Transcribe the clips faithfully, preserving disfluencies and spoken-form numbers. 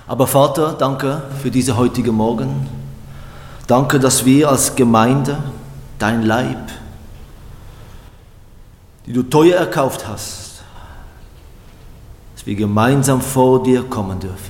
Aber Vater, danke für diese heutige Morgen. Danke, dass wir als Gemeinde, dein Leib, die du teuer erkauft hast, dass wir gemeinsam vor dir kommen dürfen.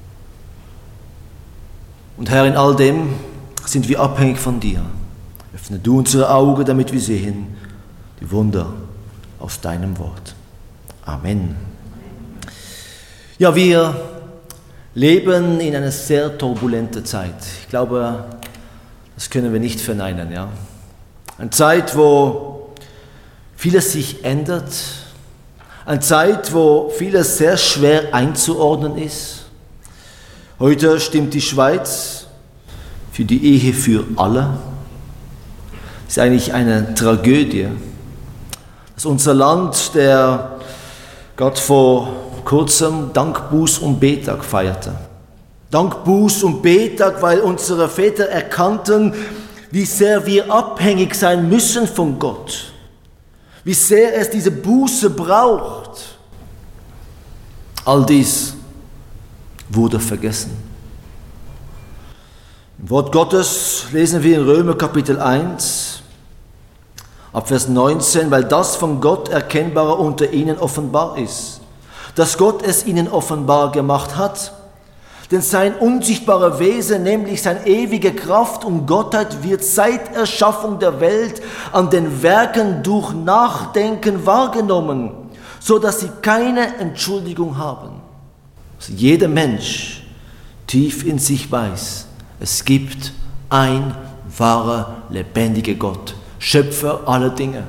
Und Herr, in all dem sind wir abhängig von dir. Öffne du unsere Augen, damit wir sehen die Wunder aus deinem Wort. Amen. Ja, wir leben in einer sehr turbulenten Zeit. Ich glaube, das können wir nicht verneinen. Ja? Eine Zeit, wo vieles sich ändert. Eine Zeit, wo vieles sehr schwer einzuordnen ist. Heute stimmt die Schweiz für die Ehe für alle. Das ist eigentlich eine Tragödie, dass unser Land, der Gott vor kurzem Dankbuß- und Betag feierte. Dankbuß- und Betag, weil unsere Väter erkannten, wie sehr wir abhängig sein müssen von Gott. Wie sehr es diese Buße braucht. All dies wurde vergessen. Im Wort Gottes lesen wir in Römer Kapitel eins, ab Vers neunzehn, weil das von Gott Erkennbare unter ihnen offenbar ist, dass Gott es ihnen offenbar gemacht hat. Denn sein unsichtbares Wesen, nämlich seine ewige Kraft und Gottheit, wird seit Erschaffung der Welt an den Werken durch Nachdenken wahrgenommen, so dass sie keine Entschuldigung haben. Also jeder Mensch tief in sich weiß, es gibt ein wahrer, lebendiger Gott, Schöpfer aller Dinge.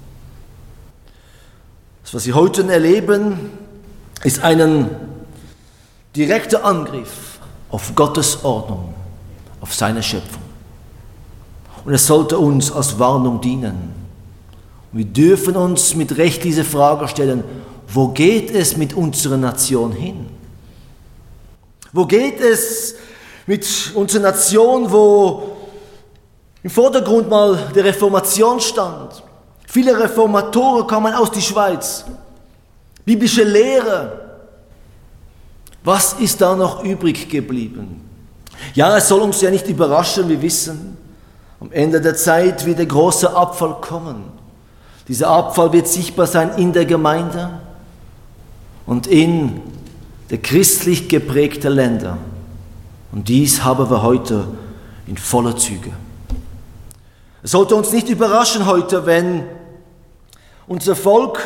Das, was Sie heute erleben, ist ein direkter Angriff auf Gottes Ordnung, auf seine Schöpfung. Und es sollte uns als Warnung dienen. Und wir dürfen uns mit Recht diese Frage stellen, wo geht es mit unserer Nation hin? Wo geht es mit unserer Nation, wo im Vordergrund mal die Reformation stand? Viele Reformatoren kamen aus der Schweiz. Biblische Lehre. Was ist da noch übrig geblieben? Ja, es soll uns ja nicht überraschen, wir wissen, am Ende der Zeit wird der große Abfall kommen. Dieser Abfall wird sichtbar sein in der Gemeinde und in der christlich geprägten Länder. Und dies haben wir heute in voller Züge. Es sollte uns nicht überraschen heute, wenn unser Volk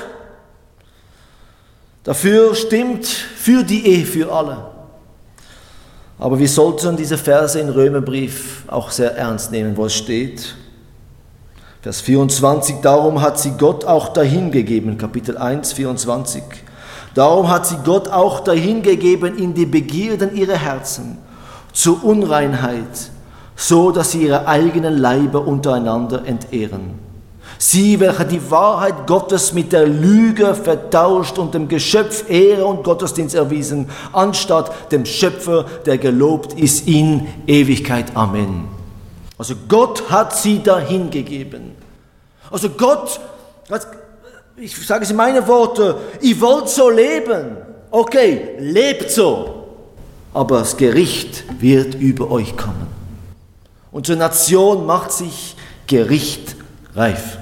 dafür stimmt, für die Ehe für alle. Aber wir sollten diese Verse im Römerbrief auch sehr ernst nehmen, wo es steht. Vers vierundzwanzig, darum hat sie Gott auch dahingegeben, Kapitel eins, vierundzwanzig. Darum hat sie Gott auch dahingegeben in die Begierden ihrer Herzen, zur Unreinheit, so dass sie ihre eigenen Leiber untereinander entehren. Sie, welche die Wahrheit Gottes mit der Lüge vertauscht und dem Geschöpf Ehre und Gottesdienst erwiesen, anstatt dem Schöpfer, der gelobt ist in Ewigkeit. Amen. Also Gott hat sie dahin gegeben. Also Gott, ich sage es in meinen Worten, ihr wollt so leben. Okay, lebt so. Aber das Gericht wird über euch kommen. Unsere Nation macht sich gerichtreif.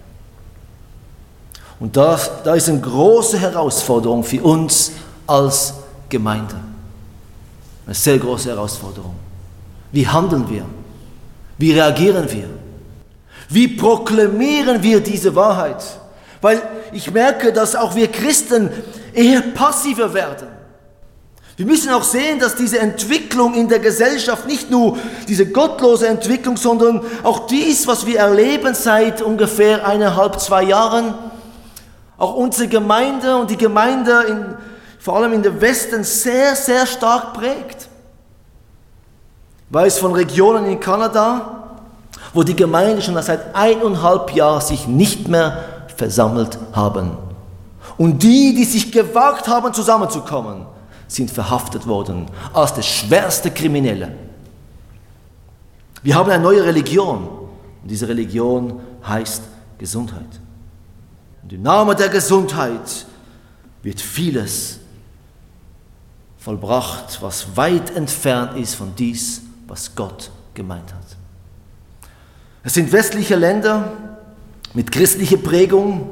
Und das, da ist eine große Herausforderung für uns als Gemeinde. Eine sehr große Herausforderung. Wie handeln wir? Wie reagieren wir? Wie proklamieren wir diese Wahrheit? Weil ich merke, dass auch wir Christen eher passiver werden. Wir müssen auch sehen, dass diese Entwicklung in der Gesellschaft, nicht nur diese gottlose Entwicklung, sondern auch dies, was wir erleben seit ungefähr eineinhalb, zwei Jahren, auch unsere Gemeinde und die Gemeinde, in, vor allem in der Westen, sehr, sehr stark prägt. Ich weiß von Regionen in Kanada, wo die Gemeinde schon seit eineinhalb Jahren sich nicht mehr versammelt haben. Und die, die sich gewagt haben, zusammenzukommen, sind verhaftet worden als der schwerste Kriminelle. Wir haben eine neue Religion und diese Religion heißt Gesundheit. Und im Namen der Gesundheit wird vieles vollbracht, was weit entfernt ist von dies, was Gott gemeint hat. Es sind westliche Länder mit christlicher Prägung,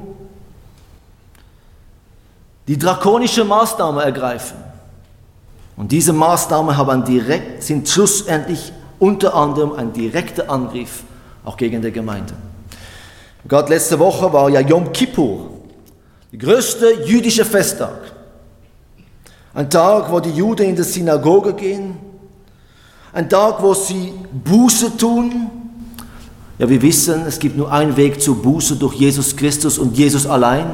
die drakonische Maßnahmen ergreifen. Und diese Maßnahmen haben ein direkt, sind schlussendlich unter anderem ein direkter Angriff auch gegen die Gemeinde. Gerade letzte Woche war ja Yom Kippur, der größte jüdische Festtag. Ein Tag, wo die Juden in die Synagoge gehen, ein Tag, wo sie Buße tun. Ja, wir wissen, es gibt nur einen Weg zur Buße durch Jesus Christus und Jesus allein.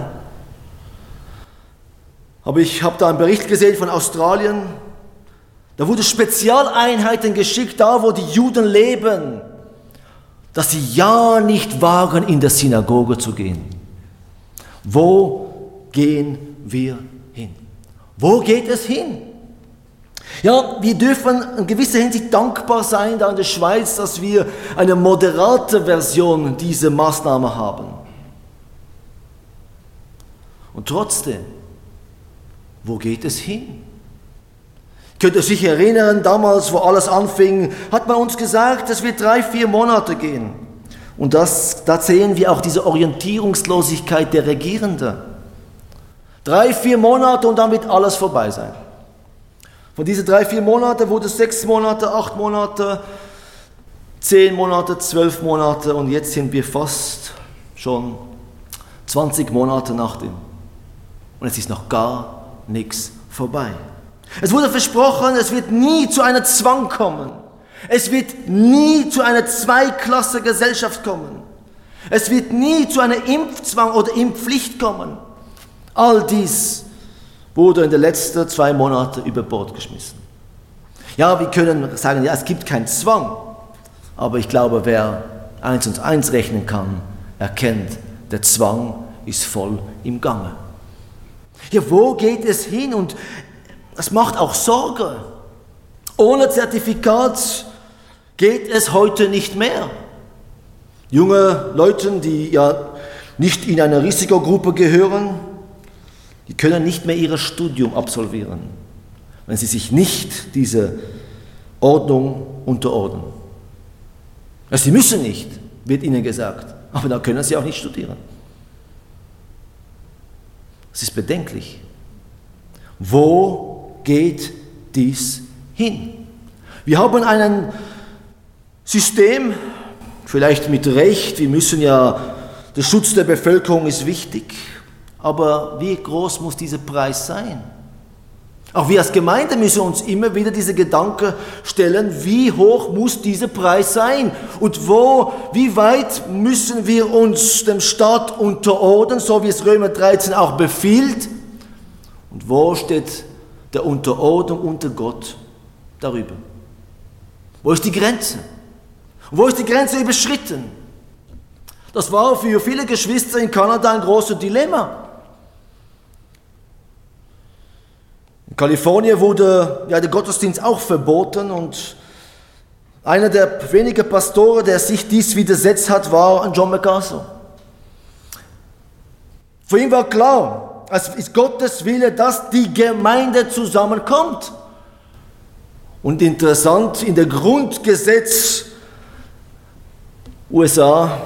Aber ich habe da einen Bericht gesehen von Australien. Da wurden Spezialeinheiten geschickt, da wo die Juden leben, dass sie ja nicht wagen, in der Synagoge zu gehen. Wo gehen wir hin? Wo geht es hin? Ja, wir dürfen in gewisser Hinsicht dankbar sein, da in der Schweiz, dass wir eine moderate Version dieser Maßnahme haben. Und trotzdem, wo geht es hin? Könnt ihr euch erinnern, damals, wo alles anfing, hat man uns gesagt, es wird drei, vier Monate gehen. Und das, da sehen wir auch diese Orientierungslosigkeit der Regierenden. Drei, vier Monate und dann wird alles vorbei sein. Von diesen drei, vier Monaten wurde es sechs Monate, acht Monate, zehn Monate, zwölf Monate und jetzt sind wir fast schon zwanzig Monate nach dem. Und es ist noch gar nichts vorbei. Es wurde versprochen, es wird nie zu einem Zwang kommen. Es wird nie zu einer Zweiklasse-Gesellschaft kommen. Es wird nie zu einem Impfzwang oder Impfpflicht kommen. All dies wurde in den letzten zwei Monaten über Bord geschmissen. Ja, wir können sagen, ja, es gibt keinen Zwang. Aber ich glaube, wer eins und eins rechnen kann, erkennt, der Zwang ist voll im Gange. Ja, wo geht es hin? Und es macht auch Sorge. Ohne Zertifikat geht es heute nicht mehr. Junge Leute, die ja nicht in eine Risikogruppe gehören, die können nicht mehr ihr Studium absolvieren, wenn sie sich nicht dieser Ordnung unterordnen. Also sie müssen nicht, wird ihnen gesagt, aber dann können sie auch nicht studieren. Das ist bedenklich. Wo geht dies hin? Wir haben ein System, vielleicht mit Recht, wir müssen ja, der Schutz der Bevölkerung ist wichtig, aber wie groß muss dieser Preis sein? Auch wir als Gemeinde müssen uns immer wieder diese Gedanken stellen, wie hoch muss dieser Preis sein? Und wo, wie weit müssen wir uns dem Staat unterordnen, so wie es Römer dreizehn auch befiehlt? Und wo steht der Unterordnung unter Gott darüber? Wo ist die Grenze? Und wo ist die Grenze überschritten? Das war für viele Geschwister in Kanada ein großes Dilemma. In Kalifornien wurde ja der Gottesdienst auch verboten und einer der wenigen Pastoren, der sich dies widersetzt hat, war John MacArthur. Für ihn war klar, es ist Gottes Wille, dass die Gemeinde zusammenkommt. Und interessant, in der Grundgesetz U S A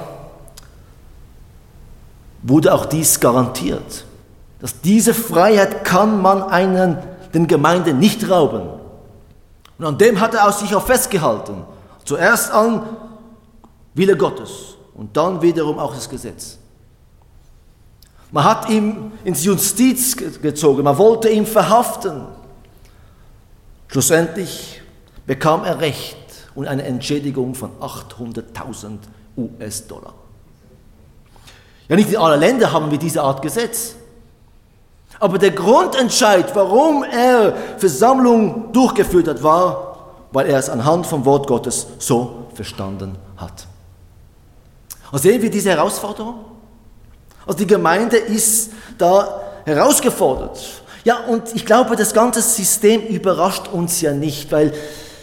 wurde auch dies garantiert, dass diese Freiheit kann man einen, den Gemeinden nicht rauben. Und an dem hat er auch sich auch festgehalten. Zuerst an Wille Gottes und dann wiederum auch das Gesetz. Man hat ihn ins Justiz gezogen, man wollte ihn verhaften. Schlussendlich bekam er Recht und eine Entschädigung von achthunderttausend U S Dollar. Ja, nicht in allen Ländern haben wir diese Art Gesetz. Aber der Grundentscheid, warum er Versammlung durchgeführt hat, war, weil er es anhand vom Wort Gottes so verstanden hat. Und sehen wir diese Herausforderung? Also die Gemeinde ist da herausgefordert. Ja, und ich glaube, das ganze System überrascht uns ja nicht, weil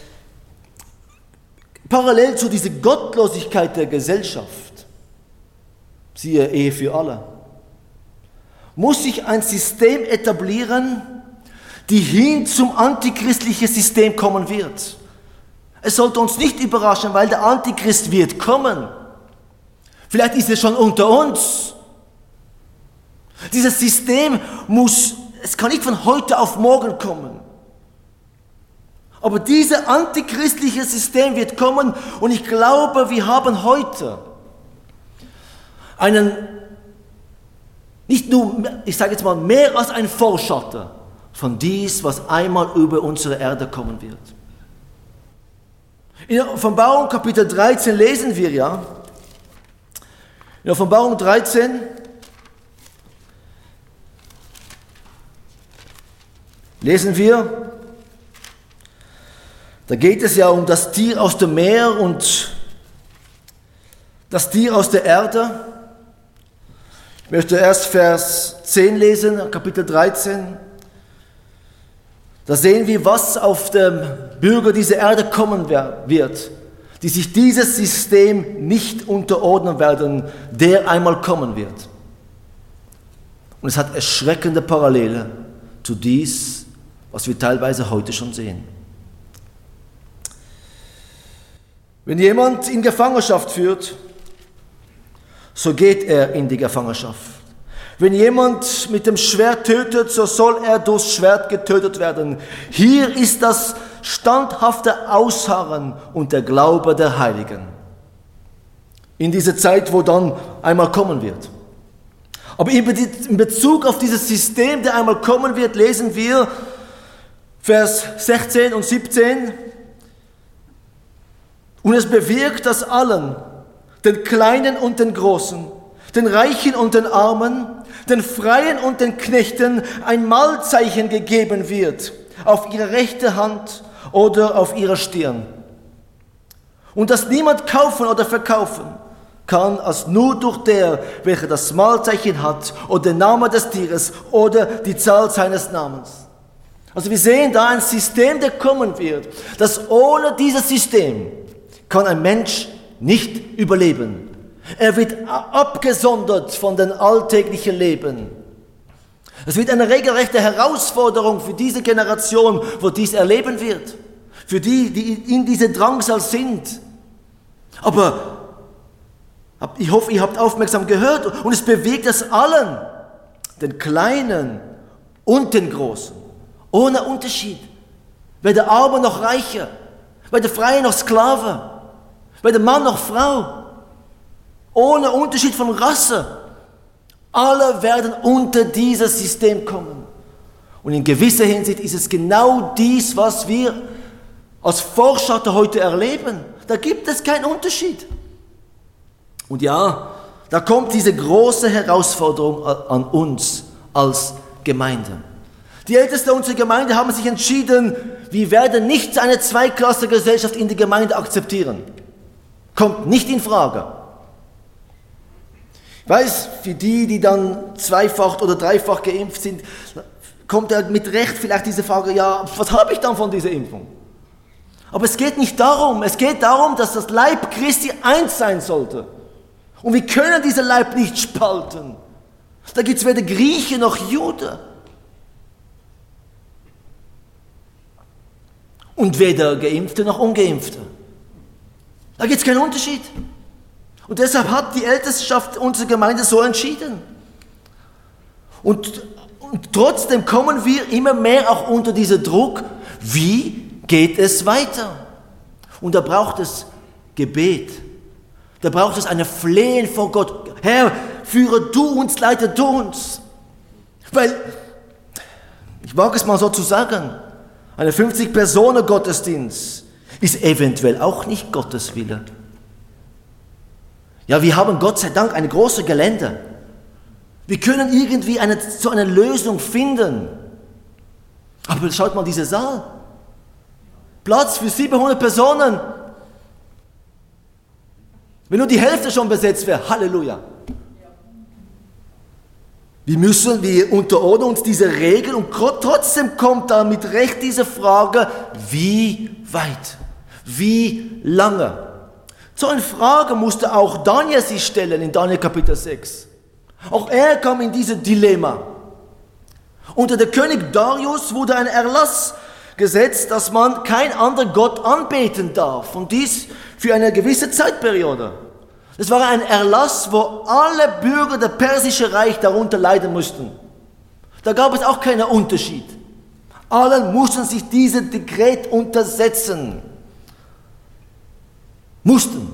parallel zu dieser Gottlosigkeit der Gesellschaft, siehe Ehe für alle, muss sich ein System etablieren, die hin zum antichristlichen System kommen wird. Es sollte uns nicht überraschen, weil der Antichrist wird kommen. Vielleicht ist er schon unter uns. Dieses System muss, es kann nicht von heute auf morgen kommen. Aber dieses antichristliche System wird kommen und ich glaube, wir haben heute einen, nicht nur, ich sage jetzt mal, mehr als ein Vorschatten von dies, was einmal über unsere Erde kommen wird. In der Offenbarung Kapitel dreizehn lesen wir ja, in der Offenbarung dreizehn lesen wir, da geht es ja um das Tier aus dem Meer und das Tier aus der Erde. Ich möchte erst Vers zehn lesen, Kapitel dreizehn. Da sehen wir, was auf dem Bürger dieser Erde kommen wird, die sich dieses System nicht unterordnen werden, der einmal kommen wird. Und es hat erschreckende Parallele zu dies, was wir teilweise heute schon sehen. Wenn jemand in Gefangenschaft führt, so geht er in die Gefangenschaft. Wenn jemand mit dem Schwert tötet, so soll er durchs Schwert getötet werden. Hier ist das standhafte Ausharren und der Glaube der Heiligen. In dieser Zeit, wo dann einmal kommen wird. Aber in Bezug auf dieses System, der einmal kommen wird, lesen wir Vers sechzehn und siebzehn. Und es bewirkt, dass allen, den Kleinen und den Großen, den Reichen und den Armen, den Freien und den Knechten ein Mahlzeichen gegeben wird auf ihre rechte Hand oder auf ihrer Stirn. Und dass niemand kaufen oder verkaufen kann, als nur durch der, welcher das Mahlzeichen hat oder den Namen des Tieres oder die Zahl seines Namens. Also wir sehen da ein System, der kommen wird, dass ohne dieses System kann ein Mensch nicht überleben. Er wird abgesondert von dem alltäglichen Leben. Es wird eine regelrechte Herausforderung für diese Generation, wo dies erleben wird. Für die, die in diese Drangsal sind. Aber ich hoffe, ihr habt aufmerksam gehört und es bewegt es allen, den Kleinen und den Großen, ohne Unterschied. Weder Arme noch Reiche, weder Freie noch Sklave, weder Mann noch Frau. Ohne Unterschied von Rasse. Alle werden unter dieses System kommen. Und in gewisser Hinsicht ist es genau dies, was wir als Vorschatten heute erleben. Da gibt es keinen Unterschied. Und ja, da kommt diese große Herausforderung an uns als Gemeinde. Die Ältesten unserer Gemeinde haben sich entschieden, wir werden nicht eine Zweiklassengesellschaft in der Gemeinde akzeptieren. Kommt nicht in Frage. Ich weiß, für die, die dann zweifach oder dreifach geimpft sind, kommt ja mit Recht vielleicht diese Frage, ja, was habe ich dann von dieser Impfung? Aber es geht nicht darum, es geht darum, dass das Leib Christi eins sein sollte. Und wir können diesen Leib nicht spalten. Da gibt es weder Grieche noch Jude. Und weder Geimpfte noch Ungeimpfte. Da gibt es keinen Unterschied. Und deshalb hat die Ältestenschaft unserer Gemeinde so entschieden. Und, und trotzdem kommen wir immer mehr auch unter diesen Druck, wie geht es weiter? Und da braucht es Gebet. Da braucht es eine Flehen vor Gott. Herr, führe du uns, leite du uns. Weil, ich mag es mal so zu sagen, eine fünfzig-Personen-Gottesdienst ist eventuell auch nicht Gottes Wille. Ja, wir haben Gott sei Dank ein großes Gelände. Wir können irgendwie eine, so eine Lösung finden. Aber schaut mal diese Saal. Platz für siebenhundert Personen. Wenn nur die Hälfte schon besetzt wäre, Halleluja. Wir müssen, wir unterordnen uns diese Regel und trotzdem kommt da mit Recht diese Frage, wie weit, wie lange? So eine Frage musste auch Daniel sich stellen in Daniel Kapitel sechs. Auch er kam in dieses Dilemma. Unter der König Darius wurde ein Erlass gesetzt, dass man kein anderer Gott anbeten darf. Und dies für eine gewisse Zeitperiode. Es war ein Erlass, wo alle Bürger des Persischen Reichs darunter leiden mussten. Da gab es auch keinen Unterschied. Alle mussten sich diesem Dekret untersetzen. Mussten.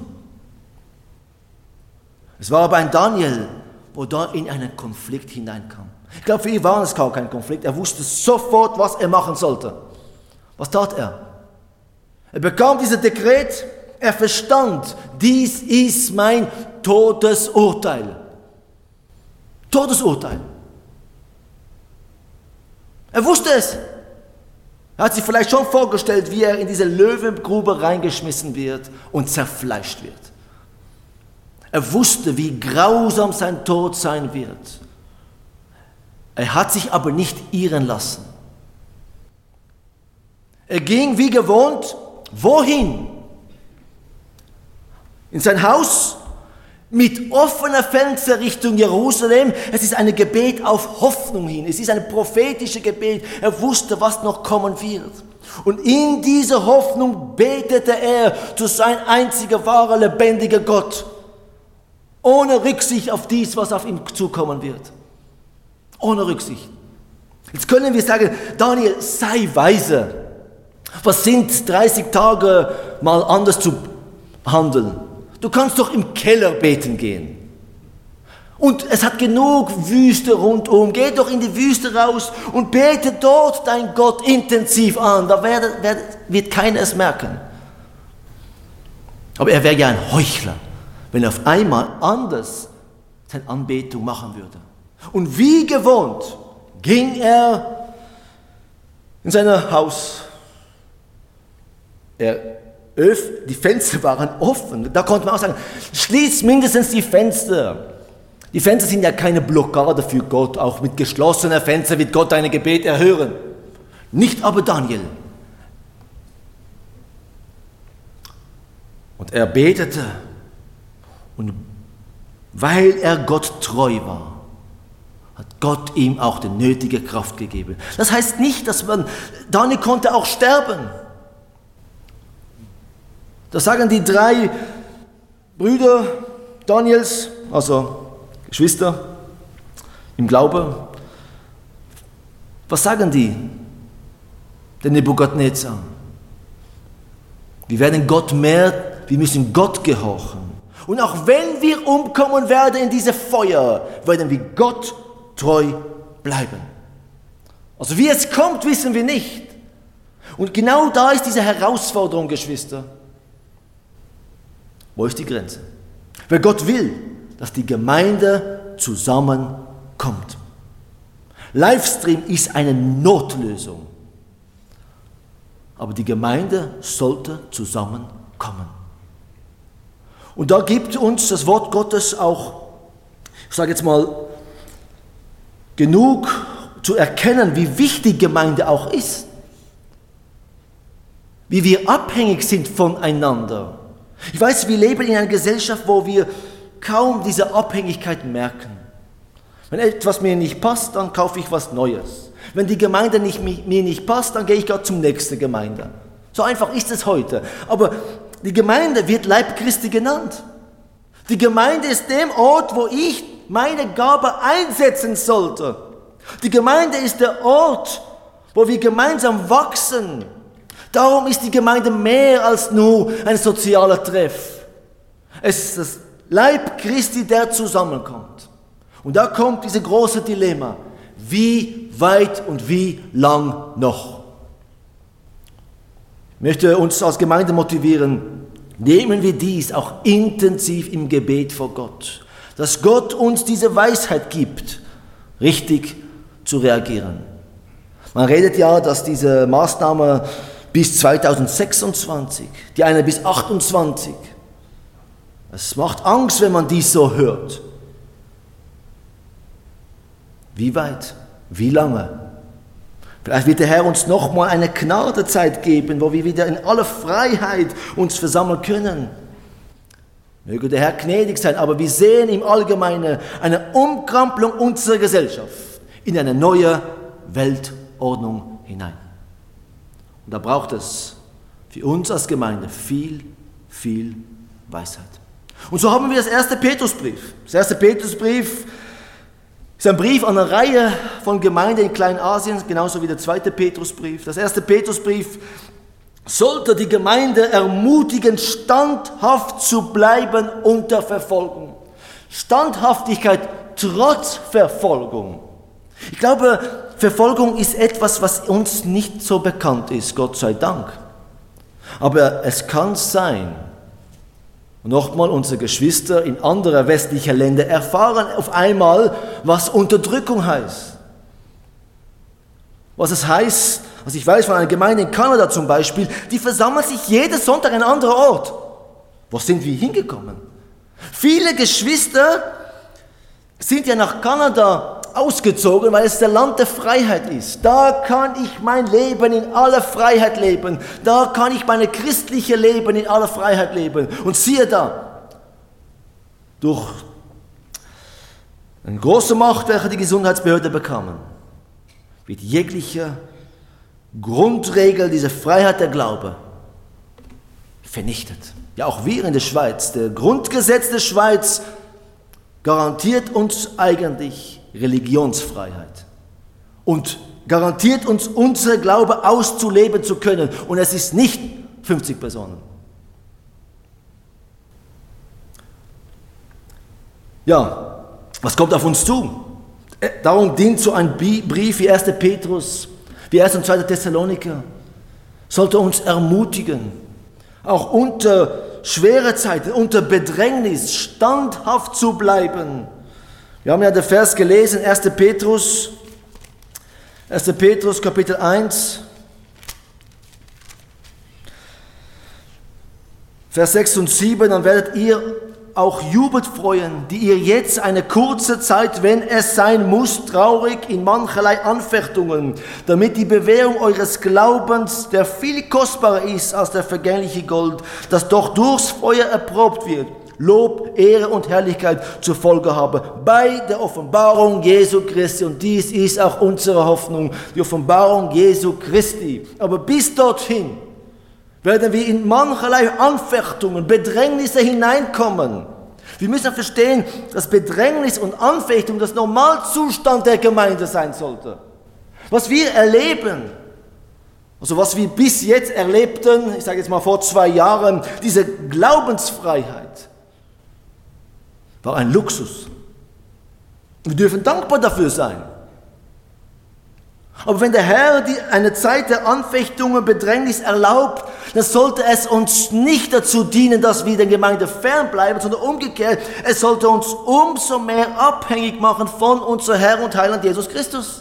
Es war aber ein Daniel, wo da in einen Konflikt hineinkam. Ich glaube, für ihn war es gar kein Konflikt. Er wusste sofort, was er machen sollte. Was tat er? Er bekam dieses Dekret, er verstand, dies ist mein Todesurteil. Todesurteil. Er wusste es. Er hat sich vielleicht schon vorgestellt, wie er in diese Löwengrube reingeschmissen wird und zerfleischt wird. Er wusste, wie grausam sein Tod sein wird. Er hat sich aber nicht irren lassen. Er ging wie gewohnt, wohin? In sein Haus mit offener Fenster Richtung Jerusalem. Es ist ein Gebet auf Hoffnung hin. Es ist ein prophetisches Gebet. Er wusste, was noch kommen wird. Und in dieser Hoffnung betete er zu sein einziger wahrer, lebendiger Gott. Ohne Rücksicht auf dies, was auf ihn zukommen wird. Ohne Rücksicht. Jetzt können wir sagen, Daniel, sei weise. Was sind dreißig Tage mal anders zu handeln? Du kannst doch im Keller beten gehen. Und es hat genug Wüste rundum. Geh doch in die Wüste raus und bete dort dein Gott intensiv an. Da wird, wird, wird keiner es merken. Aber er wäre ja ein Heuchler, wenn er auf einmal anders seine Anbetung machen würde. Und wie gewohnt ging er in sein Haus. Er öffnet, die Fenster waren offen. Da konnte man auch sagen, schließ mindestens die Fenster. Die Fenster sind ja keine Blockade für Gott. Auch mit geschlossenen Fenstern wird Gott deine Gebet erhören. Nicht aber Daniel. Und er betete. Und weil er Gott treu war, hat Gott ihm auch die nötige Kraft gegeben. Das heißt nicht, dass man, Daniel konnte auch sterben. Das sagen die drei Brüder Daniels, also Geschwister im Glauben. Was sagen die? Der Nebukadnezar. Wir werden Gott mehr, wir müssen Gott gehorchen. Und auch wenn wir umkommen werden in diese Feuer, werden wir Gott treu bleiben. Also wie es kommt, wissen wir nicht. Und genau da ist diese Herausforderung, Geschwister. Wo ist die Grenze? Weil Gott will, dass die Gemeinde zusammenkommt. Livestream ist eine Notlösung. Aber die Gemeinde sollte zusammenkommen. Und da gibt uns das Wort Gottes auch, ich sage jetzt mal, genug zu erkennen, wie wichtig Gemeinde auch ist. Wie wir abhängig sind voneinander. Ich weiß, wir leben in einer Gesellschaft, wo wir kaum diese Abhängigkeit merken. Wenn etwas mir nicht passt, dann kaufe ich was Neues. Wenn die Gemeinde nicht, mir nicht passt, dann gehe ich gerade zum nächsten Gemeinde. So einfach ist es heute. Aber die Gemeinde wird Leib Christi genannt. Die Gemeinde ist der Ort, wo ich meine Gabe einsetzen sollte. Die Gemeinde ist der Ort, wo wir gemeinsam wachsen. Darum ist die Gemeinde mehr als nur ein sozialer Treff. Es ist das Leib Christi, der zusammenkommt. Und da kommt dieses große Dilemma. Wie weit und wie lang noch? Ich möchte uns als Gemeinde motivieren, nehmen wir dies auch intensiv im Gebet vor Gott. Dass Gott uns diese Weisheit gibt, richtig zu reagieren. Man redet ja, dass diese Maßnahme bis zweitausendsechsundzwanzig, die eine bis achtundzwanzig. Es macht Angst, wenn man dies so hört. Wie weit? Wie lange? Vielleicht wird der Herr uns nochmal eine Gnadezeit geben, wo wir wieder in aller Freiheit uns versammeln können. Möge der Herr gnädig sein, aber wir sehen im Allgemeinen eine Umkrempelung unserer Gesellschaft in eine neue Weltordnung hinein. Und da braucht es für uns als Gemeinde viel, viel Weisheit. Und so haben wir das erste Petrusbrief. Das erste Petrusbrief ist ein Brief an eine Reihe von Gemeinden in Kleinasien, genauso wie der zweite Petrusbrief. Das erste Petrusbrief sollte die Gemeinde ermutigen, standhaft zu bleiben unter Verfolgung. Standhaftigkeit trotz Verfolgung. Ich glaube, Verfolgung ist etwas, was uns nicht so bekannt ist, Gott sei Dank. Aber es kann sein, nochmal, unsere Geschwister in anderen westlichen Ländern erfahren auf einmal, was Unterdrückung heißt. Was es heißt, also ich weiß von einer Gemeinde in Kanada zum Beispiel, die versammeln sich jeden Sonntag an einem anderen Ort. Wo sind wir hingekommen? Viele Geschwister sind ja nach Kanada ausgezogen, weil es der Land der Freiheit ist. Da kann ich mein Leben in aller Freiheit leben. Da kann ich meine christliche Leben in aller Freiheit leben. Und siehe da, durch eine große Macht, welche die Gesundheitsbehörde bekamen, wird jegliche Grundregel dieser Freiheit der Glaube vernichtet. Ja, auch wir in der Schweiz. Der Grundgesetz der Schweiz garantiert uns eigentlich Religionsfreiheit und garantiert uns, unsere Glaube auszuleben zu können. Und es ist nicht fünfzig Personen. Ja, was kommt auf uns zu? Darum dient so ein Brief wie erster Petrus, wie erster und zweiter Thessaloniker, sollte uns ermutigen, auch unter schwere Zeiten, unter Bedrängnis standhaft zu bleiben. Wir haben ja den Vers gelesen, erster Petrus, erster Petrus Kapitel eins, Vers sechs und sieben, dann werdet ihr auch jubelt freuen, die ihr jetzt eine kurze Zeit, wenn es sein muss, traurig in mancherlei Anfechtungen, damit die Bewährung eures Glaubens, der viel kostbarer ist als der vergängliche Gold, das doch durchs Feuer erprobt wird, Lob, Ehre und Herrlichkeit zur Folge habe bei der Offenbarung Jesu Christi. Und dies ist auch unsere Hoffnung, die Offenbarung Jesu Christi. Aber bis dorthin werden wir in mancherlei Anfechtungen, Bedrängnisse hineinkommen. Wir müssen verstehen, dass Bedrängnis und Anfechtung das Normalzustand der Gemeinde sein sollte. Was wir erleben, also was wir bis jetzt erlebten, ich sage jetzt mal vor zwei Jahren, diese Glaubensfreiheit, war ein Luxus. Wir dürfen dankbar dafür sein. Aber wenn der Herr die, eine Zeit der Anfechtungen, Bedrängnis erlaubt, dann sollte es uns nicht dazu dienen, dass wir der Gemeinde fernbleiben, sondern umgekehrt, es sollte uns umso mehr abhängig machen von unserem Herrn und Heiland Jesus Christus.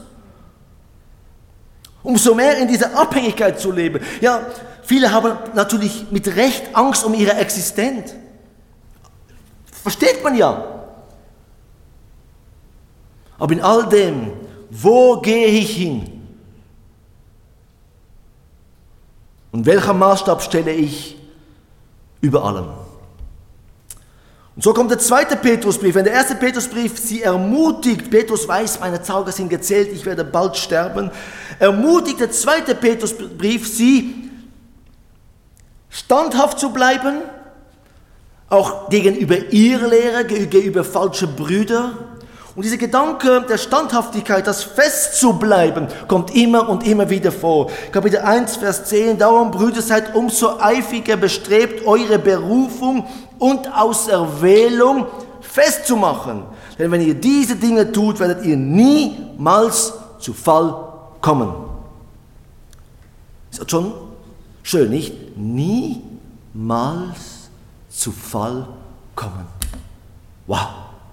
Umso mehr in dieser Abhängigkeit zu leben. Ja, viele haben natürlich mit Recht Angst um ihre Existenz. Versteht man ja. Aber in all dem, wo gehe ich hin? Und welcher Maßstab stelle ich über allem? Und so kommt der zweite Petrusbrief. Wenn der erste Petrusbrief sie ermutigt, Petrus weiß, meine Tage sind gezählt, ich werde bald sterben, ermutigt der zweite Petrusbrief sie, standhaft zu bleiben, auch gegenüber ihrer Lehre, gegenüber falschen Brüdern. Und dieser Gedanke der Standhaftigkeit, das festzubleiben, kommt immer und immer wieder vor. Kapitel eins, Vers zehn, darum, Brüder, seid umso eifriger bestrebt, eure Berufung und Auserwählung festzumachen. Denn wenn ihr diese Dinge tut, werdet ihr niemals zu Fall kommen. Ist das schon schön, nicht? Niemals zu Fall kommen. Wow.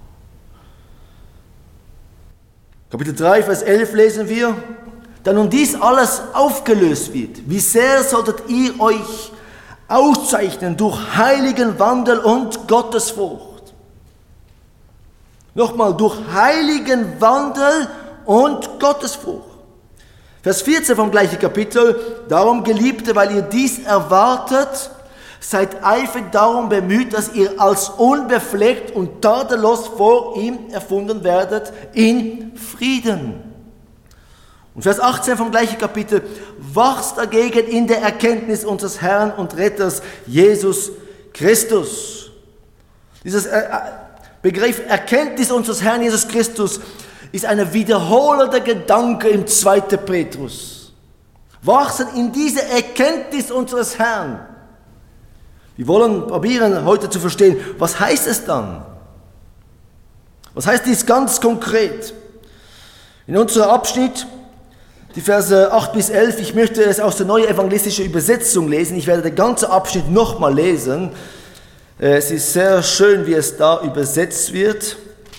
Kapitel drei, Vers elf lesen wir, da nun dies alles aufgelöst wird, wie sehr solltet ihr euch auszeichnen durch heiligen Wandel und Gottesfurcht. Nochmal, durch heiligen Wandel und Gottesfurcht. Vers vierzehn vom gleichen Kapitel, darum Geliebte, weil ihr dies erwartet, seid eifrig darum bemüht, dass ihr als unbefleckt und tadellos vor ihm erfunden werdet in Frieden. Und Vers achtzehn vom gleichen Kapitel: Wachst dagegen in der Erkenntnis unseres Herrn und Retters Jesus Christus. Dieses Begriff Erkenntnis unseres Herrn Jesus Christus ist ein wiederholender Gedanke im zweiten Petrus. Wachsen in diese Erkenntnis unseres Herrn. Wir wollen probieren heute zu verstehen, was heißt es dann? Was heißt dies ganz konkret? In unserem Abschnitt, die Verse acht bis elf, ich möchte es aus der Neuen Evangelistischen Übersetzung lesen. Ich werde den ganzen Abschnitt nochmal lesen. Es ist sehr schön, wie es da übersetzt wird.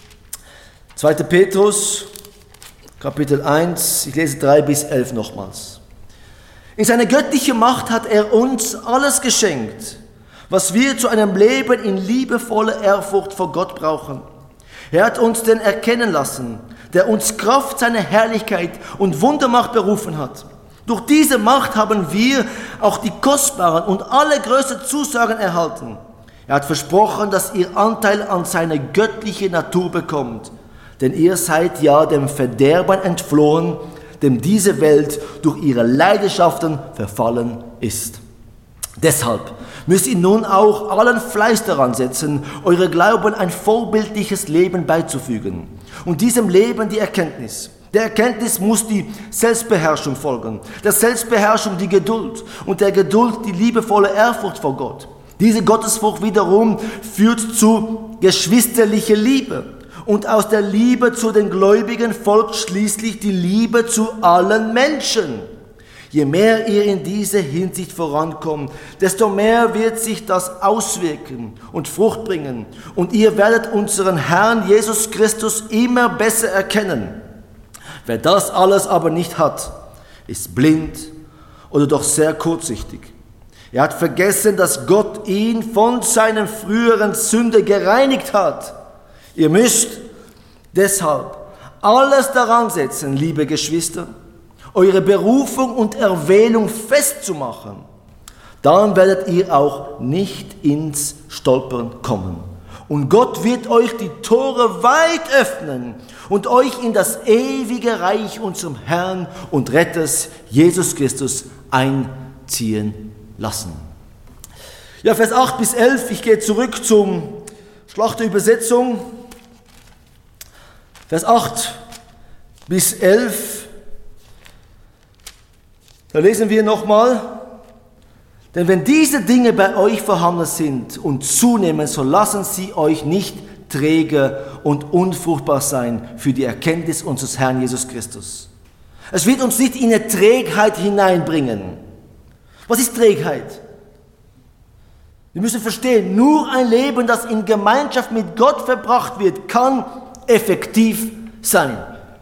zweiter Petrus, Kapitel eins, ich lese drei bis elf nochmals. In seiner göttlichen Macht hat er uns alles geschenkt, was wir zu einem Leben in liebevoller Ehrfurcht vor Gott brauchen. Er hat uns denn erkennen lassen, der uns Kraft seiner Herrlichkeit und Wundermacht berufen hat. Durch diese Macht haben wir auch die kostbaren und allergrößten Zusagen erhalten. Er hat versprochen, dass ihr Anteil an seiner göttlichen Natur bekommt. Denn ihr seid ja dem Verderben entflohen, dem diese Welt durch ihre Leidenschaften verfallen ist. Deshalb müsst ihr nun auch allen Fleiß daran setzen, eure Glauben ein vorbildliches Leben beizufügen. Und diesem Leben die Erkenntnis. Der Erkenntnis muss die Selbstbeherrschung folgen, der Selbstbeherrschung die Geduld und der Geduld die liebevolle Ehrfurcht vor Gott. Diese Gottesfurcht wiederum führt zu geschwisterlicher Liebe. Und aus der Liebe zu den Gläubigen folgt schließlich die Liebe zu allen Menschen. Je mehr ihr in dieser Hinsicht vorankommt, desto mehr wird sich das auswirken und Frucht bringen. Und ihr werdet unseren Herrn Jesus Christus immer besser erkennen. Wer das alles aber nicht hat, ist blind oder doch sehr kurzsichtig. Er hat vergessen, dass Gott ihn von seinen früheren Sünden gereinigt hat. Ihr müsst deshalb alles daran setzen, liebe Geschwister, eure Berufung und Erwählung festzumachen. Dann werdet ihr auch nicht ins Stolpern kommen. Und Gott wird euch die Tore weit öffnen und euch in das ewige Reich unserem Herrn und Retters Jesus Christus einziehen lassen. Ja, Vers acht bis elf, ich gehe zurück zum Schlachterübersetzung. Vers acht bis elf, da lesen wir nochmal: Denn wenn diese Dinge bei euch vorhanden sind und zunehmen, so lassen sie euch nicht träge und unfruchtbar sein für die Erkenntnis unseres Herrn Jesus Christus. Es wird uns nicht in eine Trägheit hineinbringen. Was ist Trägheit? Wir müssen verstehen, nur ein Leben, das in Gemeinschaft mit Gott verbracht wird, kann effektiv sein.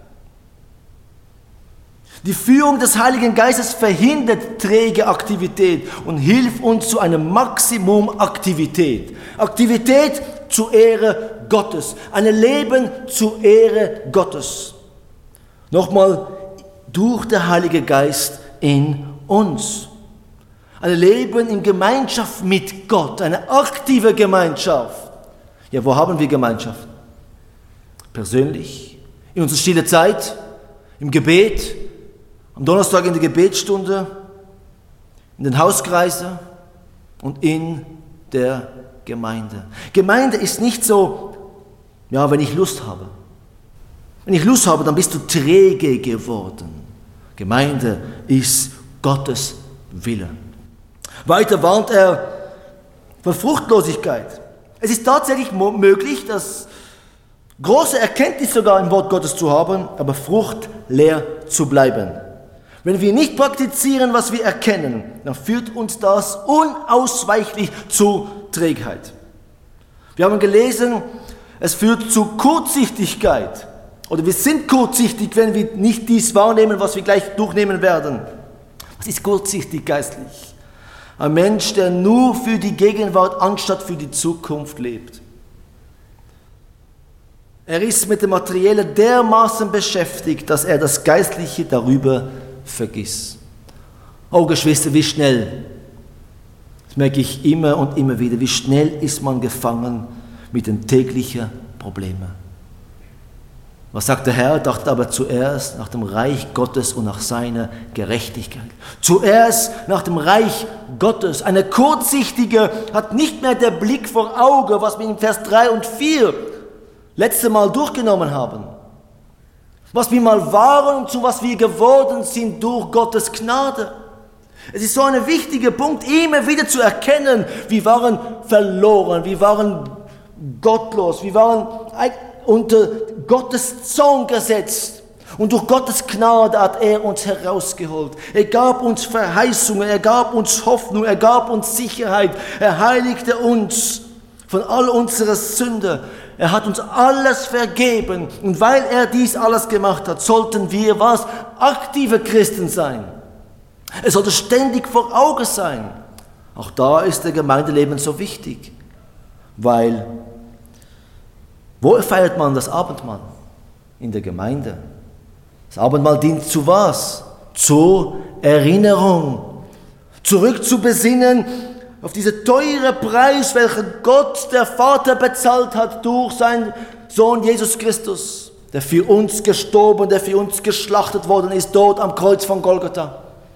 Die Führung des Heiligen Geistes verhindert träge Aktivität und hilft uns zu einem Maximum Aktivität. Aktivität zur Ehre Gottes. Ein Leben zur Ehre Gottes. Nochmal, durch den Heiligen Geist in uns. Ein Leben in Gemeinschaft mit Gott, eine aktive Gemeinschaft. Ja, wo haben wir Gemeinschaft? Persönlich, in unserer stille Zeit, im Gebet, am Donnerstag in der Gebetsstunde, in den Hauskreisen und in der Gemeinde. Gemeinde ist nicht so, ja, wenn ich Lust habe. Wenn ich Lust habe, dann bist du träge geworden. Gemeinde ist Gottes Wille. Weiter warnt er von Fruchtlosigkeit. Es ist tatsächlich möglich, dass große Erkenntnis sogar im Wort Gottes zu haben, aber fruchtleer zu bleiben. Wenn wir nicht praktizieren, was wir erkennen, dann führt uns das unausweichlich zu Trägheit. Wir haben gelesen, es führt zu Kurzsichtigkeit. Oder wir sind kurzsichtig, wenn wir nicht dies wahrnehmen, was wir gleich durchnehmen werden. Was ist kurzsichtig geistlich? Ein Mensch, der nur für die Gegenwart anstatt für die Zukunft lebt. Er ist mit dem Materiellen dermaßen beschäftigt, dass er das Geistliche darüber vergisst. Oh Geschwister, wie schnell, das merke ich immer und immer wieder, wie schnell ist man gefangen mit den täglichen Problemen. Was sagt der Herr? Dachte aber zuerst nach dem Reich Gottes und nach seiner Gerechtigkeit. Zuerst nach dem Reich Gottes. Eine Kurzsichtige hat nicht mehr der Blick vor Auge, was wir in Vers drei und vier letzte Mal durchgenommen haben. Was wir mal waren und zu was wir geworden sind durch Gottes Gnade. Es ist so ein wichtiger Punkt, immer wieder zu erkennen, wir waren verloren, wir waren gottlos, wir waren unter Gottes Zorn gesetzt. Und durch Gottes Gnade hat er uns herausgeholt. Er gab uns Verheißungen, er gab uns Hoffnung, er gab uns Sicherheit. Er heiligte uns von all unserer Sünde. Er hat uns alles vergeben. Und weil er dies alles gemacht hat, sollten wir was? Aktive Christen sein. Es sollte ständig vor Augen sein. Auch da ist der Gemeindeleben so wichtig. Weil, wo feiert man das Abendmahl? In der Gemeinde. Das Abendmahl dient zu was? Zur Erinnerung. Zurück zu besinnen auf diesen teuren Preis, welchen Gott, der Vater, bezahlt hat durch seinen Sohn Jesus Christus, der für uns gestorben, der für uns geschlachtet worden ist, dort am Kreuz von Golgatha.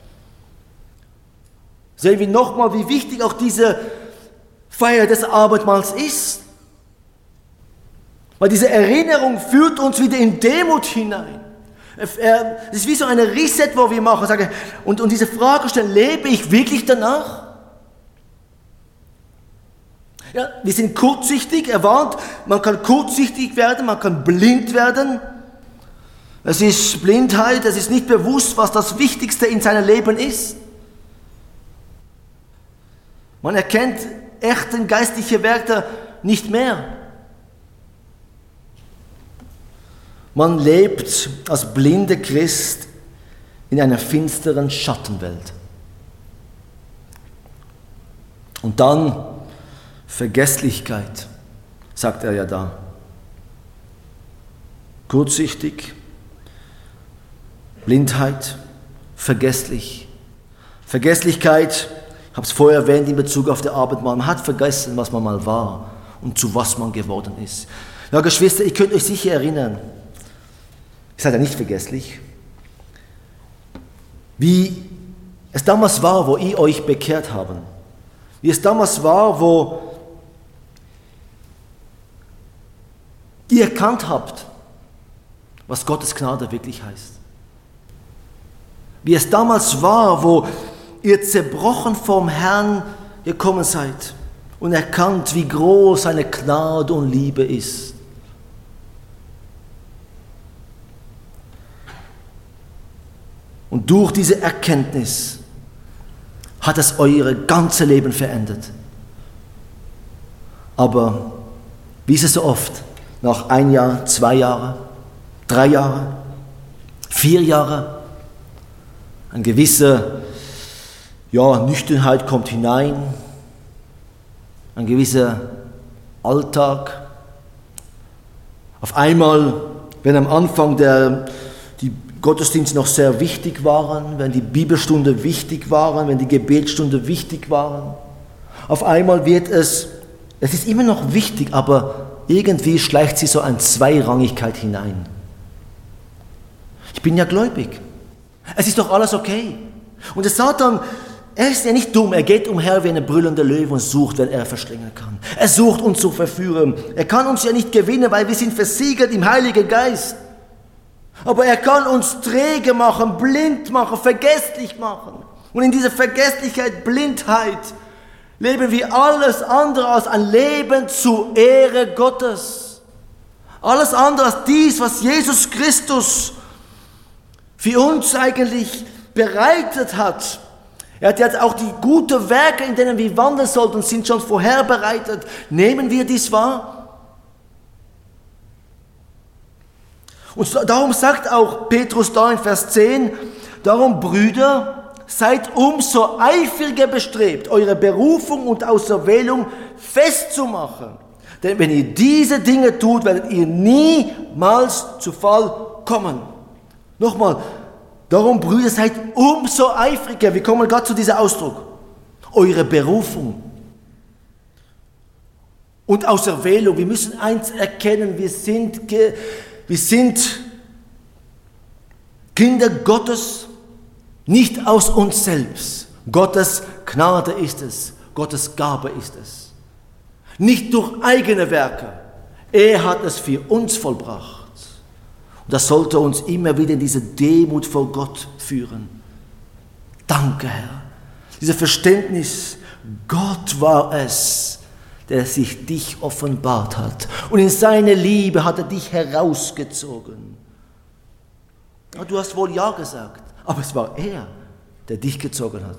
Sehen wir nochmal, wie wichtig auch diese Feier des Abendmahls ist. Weil diese Erinnerung führt uns wieder in Demut hinein. Es ist wie so eine Reset, wo wir machen sagen, und, und diese Frage stellen, lebe ich wirklich danach? Ja, wir sind kurzsichtig, er warnt, man kann kurzsichtig werden, man kann blind werden. Es ist Blindheit, es ist nicht bewusst, was das Wichtigste in seinem Leben ist. Man erkennt echten geistliche Werte nicht mehr. Man lebt als blinder Christ in einer finsteren Schattenwelt. Und dann Vergesslichkeit, sagt er ja da. Kurzsichtig, Blindheit, vergesslich. Vergesslichkeit, ich habe es vorher erwähnt in Bezug auf den Abendmahl. Man hat vergessen, was man mal war und zu was man geworden ist. Ja, Geschwister, ihr könnt euch sicher erinnern, ihr seid ja nicht vergesslich, wie es damals war, wo ihr euch bekehrt haben. Wie es damals war, wo ihr erkannt habt, was Gottes Gnade wirklich heißt. Wie es damals war, wo ihr zerbrochen vom Herrn gekommen seid und erkannt, wie groß seine Gnade und Liebe ist. Und durch diese Erkenntnis hat es euer ganzes Leben verändert. Aber wie ist es so oft? Nach ein Jahr, zwei Jahre, drei Jahre, vier Jahre, eine gewisse ja, Nüchternheit kommt hinein, ein gewisser Alltag. Auf einmal, wenn am Anfang der, die Gottesdienste noch sehr wichtig waren, wenn die Bibelstunde wichtig waren, wenn die Gebetsstunde wichtig waren, auf einmal wird es, es ist immer noch wichtig, aber irgendwie schleicht sich so eine Zweirangigkeit hinein. Ich bin ja gläubig. Es ist doch alles okay. Und der Satan, er ist ja nicht dumm. Er geht umher wie eine brüllende Löwe und sucht, wenn er verschlingen kann. Er sucht uns zu verführen. Er kann uns ja nicht gewinnen, weil wir sind versiegelt im Heiligen Geist. Aber er kann uns träge machen, blind machen, vergesslich machen. Und in dieser Vergesslichkeit, Blindheit, leben wir alles andere als ein Leben zur Ehre Gottes. Alles andere als dies, was Jesus Christus für uns eigentlich bereitet hat. Er hat jetzt auch die guten Werke, in denen wir wandeln sollten, sind schon vorher bereitet. Nehmen wir dies wahr? Und darum sagt auch Petrus da in Vers zehn, darum Brüder, seid umso eifriger bestrebt, eure Berufung und Auserwählung festzumachen. Denn wenn ihr diese Dinge tut, werdet ihr niemals zu Fall kommen. Nochmal, darum Brüder, seid umso eifriger. Wir kommen gerade zu diesem Ausdruck. Eure Berufung und Auserwählung. Wir müssen eins erkennen, wir sind ge- Wir sind Kinder Gottes, nicht aus uns selbst. Gottes Gnade ist es, Gottes Gabe ist es. Nicht durch eigene Werke. Er hat es für uns vollbracht. Und das sollte uns immer wieder in diese Demut vor Gott führen. Danke, Herr. Dieses Verständnis, Gott war es, der sich dich offenbart hat. Und in seine Liebe hat er dich herausgezogen. Du hast wohl Ja gesagt, aber es war er, der dich gezogen hat.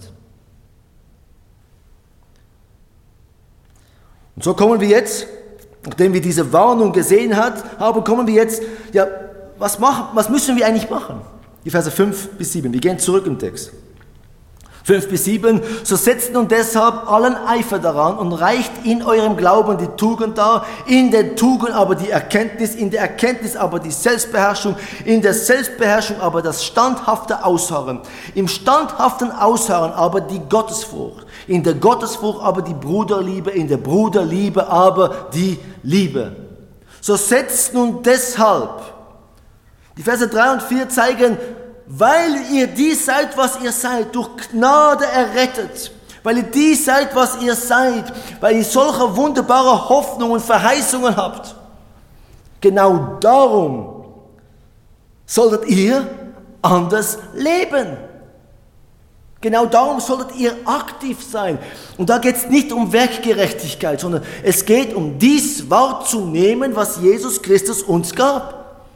Und so kommen wir jetzt, nachdem wir diese Warnung gesehen haben, kommen wir jetzt, ja, was, machen, was müssen wir eigentlich machen? Die Verse fünf bis sieben, wir gehen zurück im Text. fünf bis sieben, so setzt nun deshalb allen Eifer daran und reicht in eurem Glauben die Tugend dar, in der Tugend aber die Erkenntnis, in der Erkenntnis aber die Selbstbeherrschung, in der Selbstbeherrschung aber das standhafte Ausharren, im standhaften Ausharren aber die Gottesfurcht, in der Gottesfurcht aber die Bruderliebe, in der Bruderliebe aber die Liebe. So setzt nun deshalb, die Verse drei und vier zeigen, weil ihr dies seid, was ihr seid, durch Gnade errettet, weil ihr dies seid, was ihr seid, weil ihr solche wunderbare Hoffnungen und Verheißungen habt. Genau darum solltet ihr anders leben. Genau darum solltet ihr aktiv sein. Und da geht es nicht um Werkgerechtigkeit, sondern es geht um dies wahrzunehmen, was Jesus Christus uns gab.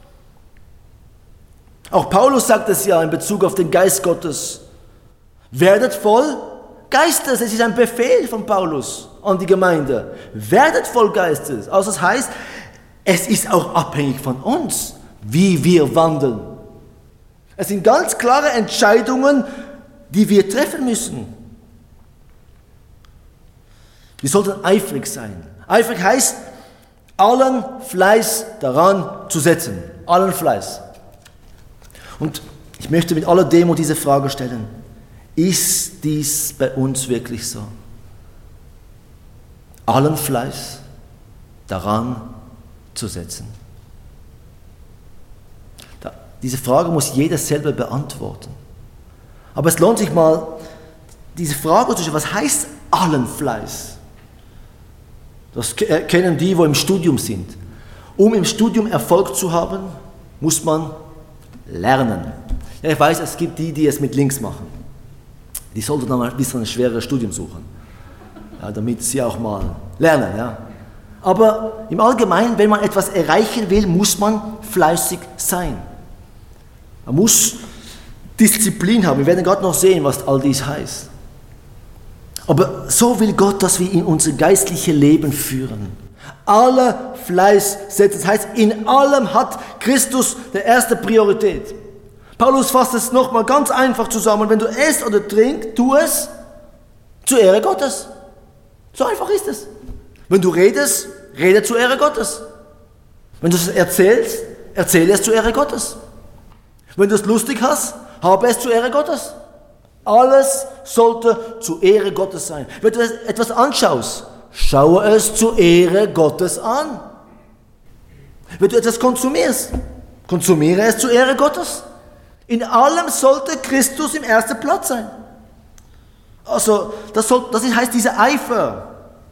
Auch Paulus sagt es ja in Bezug auf den Geist Gottes. Werdet voll Geistes. Es ist ein Befehl von Paulus an die Gemeinde. Werdet voll Geistes. Also das heißt, es ist auch abhängig von uns, wie wir wandeln. Es sind ganz klare Entscheidungen, die wir treffen müssen. Wir sollten eifrig sein. Eifrig heißt, allen Fleiß daran zu setzen. Allen Fleiß. Und ich möchte mit aller Demut diese Frage stellen. Ist dies bei uns wirklich so? Allen Fleiß daran zu setzen. Da, diese Frage muss jeder selber beantworten. Aber es lohnt sich mal, diese Frage zu stellen, was heißt allen Fleiß? Das kennen die, die im Studium sind. Um im Studium Erfolg zu haben, muss man lernen. Ja, ich weiß, es gibt die, die es mit links machen. Die sollten dann mal ein bisschen ein schwereres Studium suchen, ja, damit sie auch mal lernen. Ja. Aber im Allgemeinen, wenn man etwas erreichen will, muss man fleißig sein. Man muss Disziplin haben. Wir werden gerade noch sehen, was all dies heißt. Aber so will Gott, dass wir in unser geistliches Leben führen. Alle Fleiß setzen. Das heißt, in allem hat Christus die erste Priorität. Paulus fasst es nochmal ganz einfach zusammen. Wenn du isst oder trinkst, tu es zur Ehre Gottes. So einfach ist es. Wenn du redest, rede zur Ehre Gottes. Wenn du es erzählst, erzähle es zur Ehre Gottes. Wenn du es lustig hast, habe es zur Ehre Gottes. Alles sollte zur Ehre Gottes sein. Wenn du etwas anschaust, schaue es zur Ehre Gottes an. Wenn du etwas konsumierst, konsumiere es zur Ehre Gottes. In allem sollte Christus im ersten Platz sein. Also, das, soll, das heißt dieser Eifer.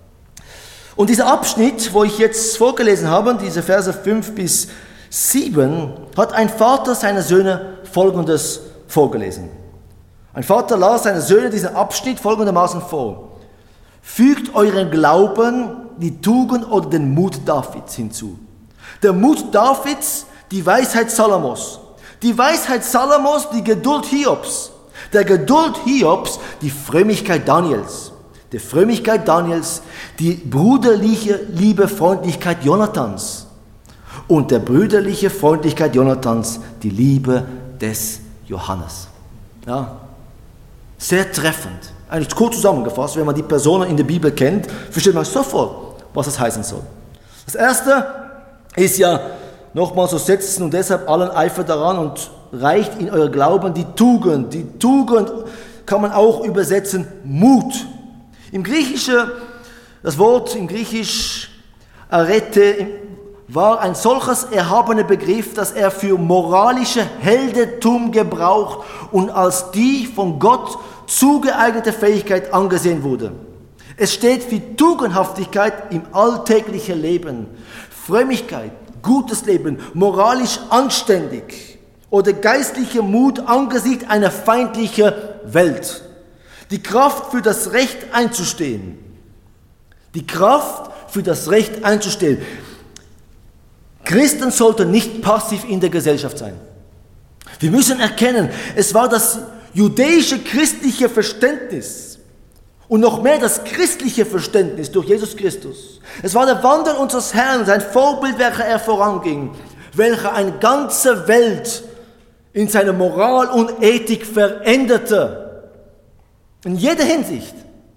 Und dieser Abschnitt, wo ich jetzt vorgelesen habe, diese Verse fünf bis sieben, hat ein Vater seiner Söhne Folgendes vorgelesen. Ein Vater las seine Söhne diesen Abschnitt folgendermaßen vor. Fügt euren Glauben, die Tugend oder den Mut Davids hinzu. Der Mut Davids, die Weisheit Salomos. Die Weisheit Salomos, die Geduld Hiobs. Der Geduld Hiobs, die Frömmigkeit Daniels. Die Frömmigkeit Daniels, die brüderliche Liebe, Freundlichkeit Jonathans. Und der brüderliche Freundlichkeit Jonathans, die Liebe des Johannes. Ja, sehr treffend. Eigentlich kurz zusammengefasst, wenn man die Personen in der Bibel kennt, versteht man sofort, was das heißen soll. Das erste ist ja nochmal so setzen und deshalb allen Eifer daran und reicht in euer Glauben die Tugend. Die Tugend kann man auch übersetzen Mut. Im Griechischen, das Wort im Griechisch arete war ein solches erhabener Begriff, dass er für moralische Heldentum gebraucht und als die von Gott zugeeignete Fähigkeit angesehen wurde. Es steht für Tugendhaftigkeit im alltäglichen Leben, Frömmigkeit, gutes Leben, moralisch anständig oder geistlicher Mut angesichts einer feindlichen Welt. Die Kraft für das Recht einzustehen. Die Kraft für das Recht einzustehen. Christen sollten nicht passiv in der Gesellschaft sein. Wir müssen erkennen, es war das jüdische christliche Verständnis und noch mehr das christliche Verständnis durch Jesus Christus. Es war der Wandel unseres Herrn, sein Vorbild, welcher er voranging, welcher eine ganze Welt in seiner Moral und Ethik veränderte. In jeder Hinsicht.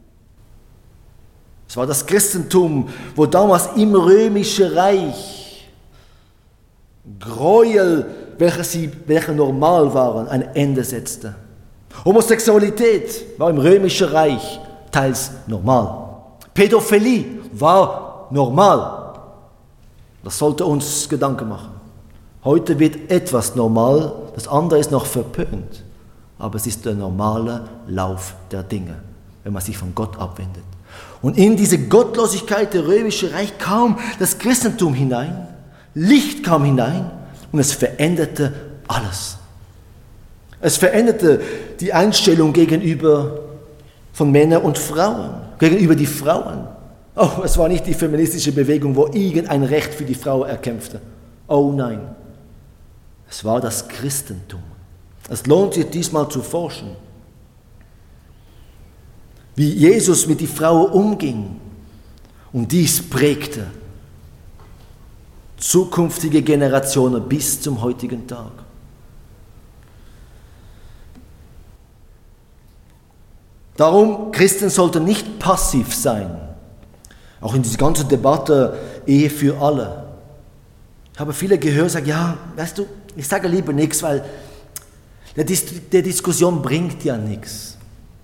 Es war das Christentum, wo damals im Römischen Reich Gräuel, welche, sie, welche normal waren, ein Ende setzte. Homosexualität war im Römischen Reich teils normal. Pädophilie war normal. Das sollte uns Gedanken machen. Heute wird etwas normal, das andere ist noch verpönt. Aber es ist der normale Lauf der Dinge, wenn man sich von Gott abwendet. Und in diese Gottlosigkeit der Römischen Reich kam das Christentum hinein. Licht kam hinein und es veränderte alles. Es veränderte die Einstellung gegenüber von Männern und Frauen, gegenüber die Frauen. Oh, es war nicht die feministische Bewegung, wo irgendein Recht für die Frau erkämpfte. Oh nein, es war das Christentum. Es lohnt sich diesmal zu forschen, wie Jesus mit die Frau umging. Und dies prägte zukünftige Generationen bis zum heutigen Tag. Darum, Christen sollten nicht passiv sein. Auch in dieser ganzen Debatte Ehe für alle. Ich habe viele gehört, sagen, ja, weißt du, ich sage lieber nichts, weil der, Dis- der Diskussion bringt ja nichts.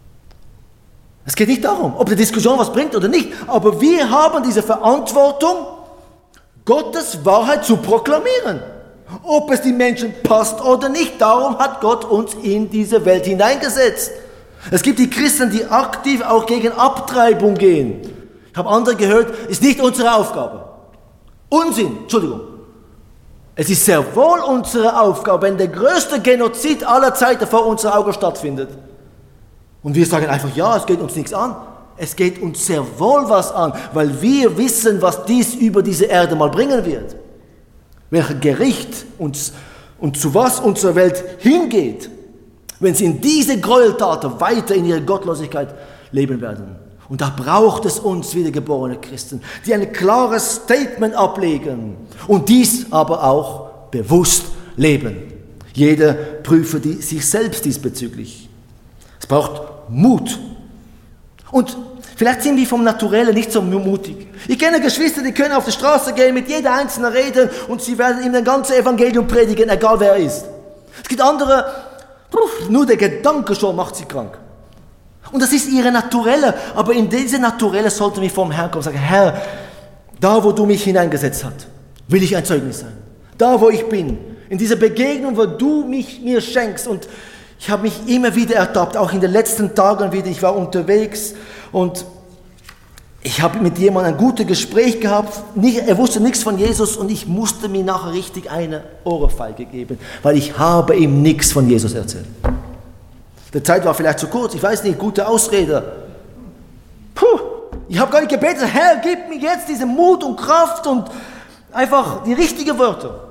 Es geht nicht darum, ob die Diskussion was bringt oder nicht, aber wir haben diese Verantwortung, Gottes Wahrheit zu proklamieren. Ob es den Menschen passt oder nicht, darum hat Gott uns in diese Welt hineingesetzt. Es gibt die Christen, die aktiv auch gegen Abtreibung gehen. Ich habe andere gehört, ist nicht unsere Aufgabe. Unsinn, Entschuldigung. Es ist sehr wohl unsere Aufgabe, wenn der größte Genozid aller Zeiten vor unseren Augen stattfindet. Und wir sagen einfach, ja, es geht uns nichts an. Es geht uns sehr wohl was an, weil wir wissen, was dies über diese Erde mal bringen wird. Welches Gericht uns und zu was unsere Welt hingeht, wenn sie in diese Gräueltaten weiter in ihrer Gottlosigkeit leben werden. Und da braucht es uns wiedergeborene Christen, die ein klares Statement ablegen und dies aber auch bewusst leben. Jeder prüfe die, sich selbst diesbezüglich. Es braucht Mut. Und vielleicht sind wir vom Naturellen nicht so mutig. Ich kenne Geschwister, die können auf die Straße gehen, mit jeder Einzelnen reden und sie werden ihm das ganze Evangelium predigen, egal wer er ist. Es gibt andere, nur der Gedanke schon macht sie krank. Und das ist ihre Naturelle, aber in diese Naturelle sollten wir vom Herrn kommen und sagen, Herr, da wo du mich hineingesetzt hast, will ich ein Zeugnis sein. Da wo ich bin, in dieser Begegnung, wo du mich mir schenkst. Und ich habe mich immer wieder ertappt, auch in den letzten Tagen wieder, ich war unterwegs und ich habe mit jemandem ein gutes Gespräch gehabt, nicht, er wusste nichts von Jesus und ich musste mir nachher richtig eine Ohrfeige geben, weil ich habe ihm nichts von Jesus erzählt. Die Zeit war vielleicht zu kurz, ich weiß nicht, gute Ausrede. Puh, ich habe gar nicht gebetet, Herr, gib mir jetzt diesen Mut und Kraft und einfach die richtigen Wörter.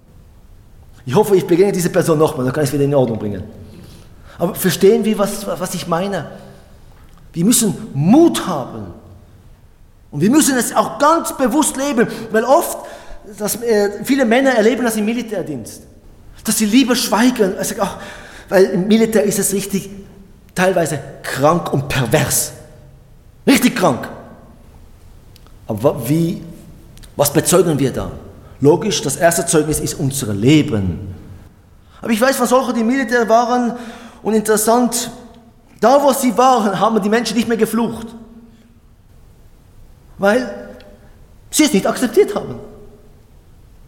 Ich hoffe, ich begegne diese Person nochmal, dann kann ich es wieder in Ordnung bringen. Aber verstehen wir, was, was ich meine? Wir müssen Mut haben. Und wir müssen es auch ganz bewusst leben, weil oft, dass, äh, viele Männer erleben das im Militärdienst, dass sie lieber schweigen. Also, ach, weil im Militär ist es richtig, teilweise krank und pervers. Richtig krank. Aber wie, was bezeugen wir da? Logisch, das erste Zeugnis ist unser Leben. Aber ich weiß von solchen, die im Militär waren, und interessant, da wo sie waren, haben die Menschen nicht mehr geflucht. Weil sie es nicht akzeptiert haben.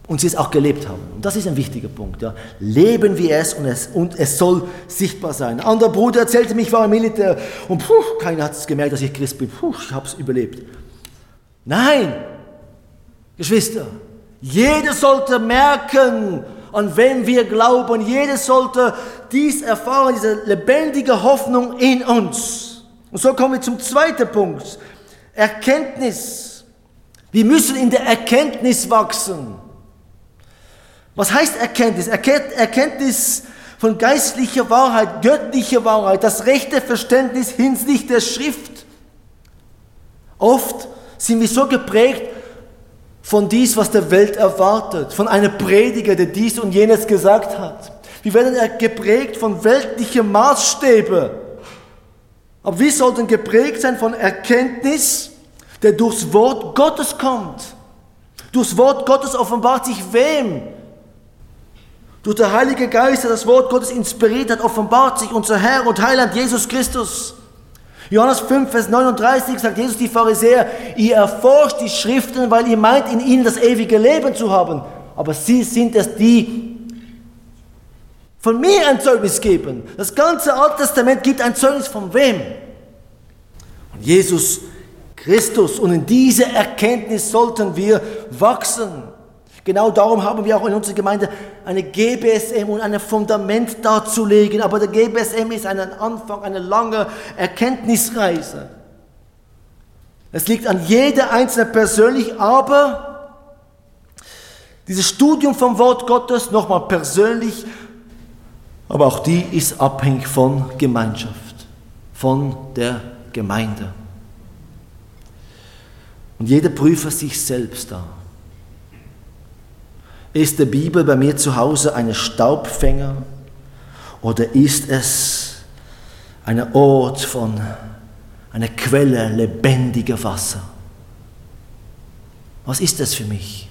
und sie es auch gelebt haben. Und das ist ein wichtiger Punkt. Ja. Leben wir es und, es und es soll sichtbar sein. Ein anderer Bruder erzählte mir, ich war im Militär und puh, keiner hat es gemerkt, dass ich Christ bin. Puh, ich habe es überlebt. Nein, Geschwister, jeder sollte merken, an wen wir glauben. Jeder sollte dies erfahren, diese lebendige Hoffnung in uns. Und so kommen wir zum zweiten Punkt. Erkenntnis. Wir müssen in der Erkenntnis wachsen. Was heißt Erkenntnis? Erkenntnis von geistlicher Wahrheit, göttlicher Wahrheit, das rechte Verständnis hinsichtlich der Schrift. Oft sind wir so geprägt von dies, was der Welt erwartet, von einem Prediger, der dies und jenes gesagt hat. Wir werden geprägt von weltlichen Maßstäben. Aber wir sollten geprägt sein von Erkenntnis, der durchs Wort Gottes kommt. Durchs Wort Gottes offenbart sich wem? Durch den Heiligen Geist, der das Wort Gottes inspiriert hat, offenbart sich unser Herr und Heiland Jesus Christus. Johannes fünf, Vers neununddreißig sagt Jesus die Pharisäer, ihr erforscht die Schriften, weil ihr meint, in ihnen das ewige Leben zu haben. Aber sie sind es, die von mir ein Zeugnis geben. Das ganze Alte Testament gibt ein Zeugnis von wem? Von Jesus Christus. Und in diese Erkenntnis sollten wir wachsen. Genau darum haben wir auch in unserer Gemeinde eine G B S M und ein Fundament darzulegen. Aber der G B S M ist ein Anfang, eine lange Erkenntnisreise. Es liegt an jeder Einzelne persönlich, aber dieses Studium vom Wort Gottes, nochmal persönlich, aber auch die ist abhängig von Gemeinschaft, von der Gemeinde. Und jeder prüfe sich selbst da. Ist die Bibel bei mir zu Hause ein Staubfänger oder ist es ein Ort von einer Quelle lebendiger Wasser? Was ist das für mich?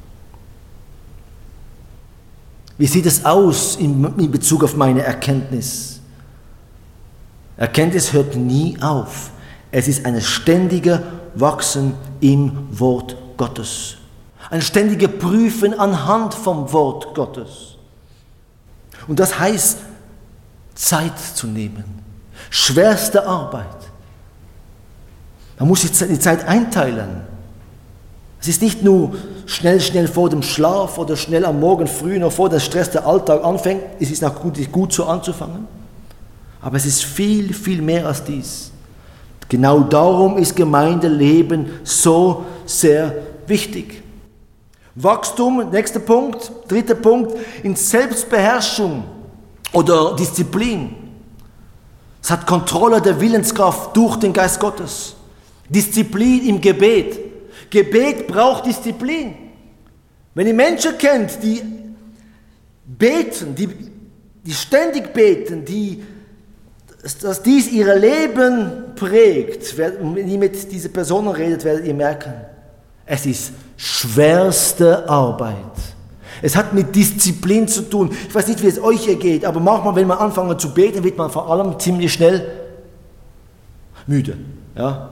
Wie sieht es aus in, in Bezug auf meine Erkenntnis? Erkenntnis hört nie auf. Es ist ein ständiger Wachsen im Wort Gottes. Ein ständiger Prüfen anhand vom Wort Gottes. Und das heißt, Zeit zu nehmen. Schwerste Arbeit. Man muss die Zeit einteilen. Es ist nicht nur schnell, schnell vor dem Schlaf oder schnell am Morgen früh, noch vor der Stress der Alltag anfängt. Es ist auch gut, gut so anzufangen. Aber es ist viel, viel mehr als dies. Genau darum ist Gemeindeleben so sehr wichtig. Wachstum, nächster Punkt, dritter Punkt, in Selbstbeherrschung oder Disziplin. Es hat Kontrolle der Willenskraft durch den Geist Gottes. Disziplin im Gebet. Gebet braucht Disziplin. Wenn ihr Menschen kennt, die beten, die, die ständig beten, die, dass dies ihr Leben prägt, wenn ihr mit diesen Personen redet, werdet ihr merken, es ist schwerste Arbeit. Es hat mit Disziplin zu tun. Ich weiß nicht, wie es euch hier geht, aber manchmal, wenn man anfängt zu beten, wird man vor allem ziemlich schnell müde. Ja?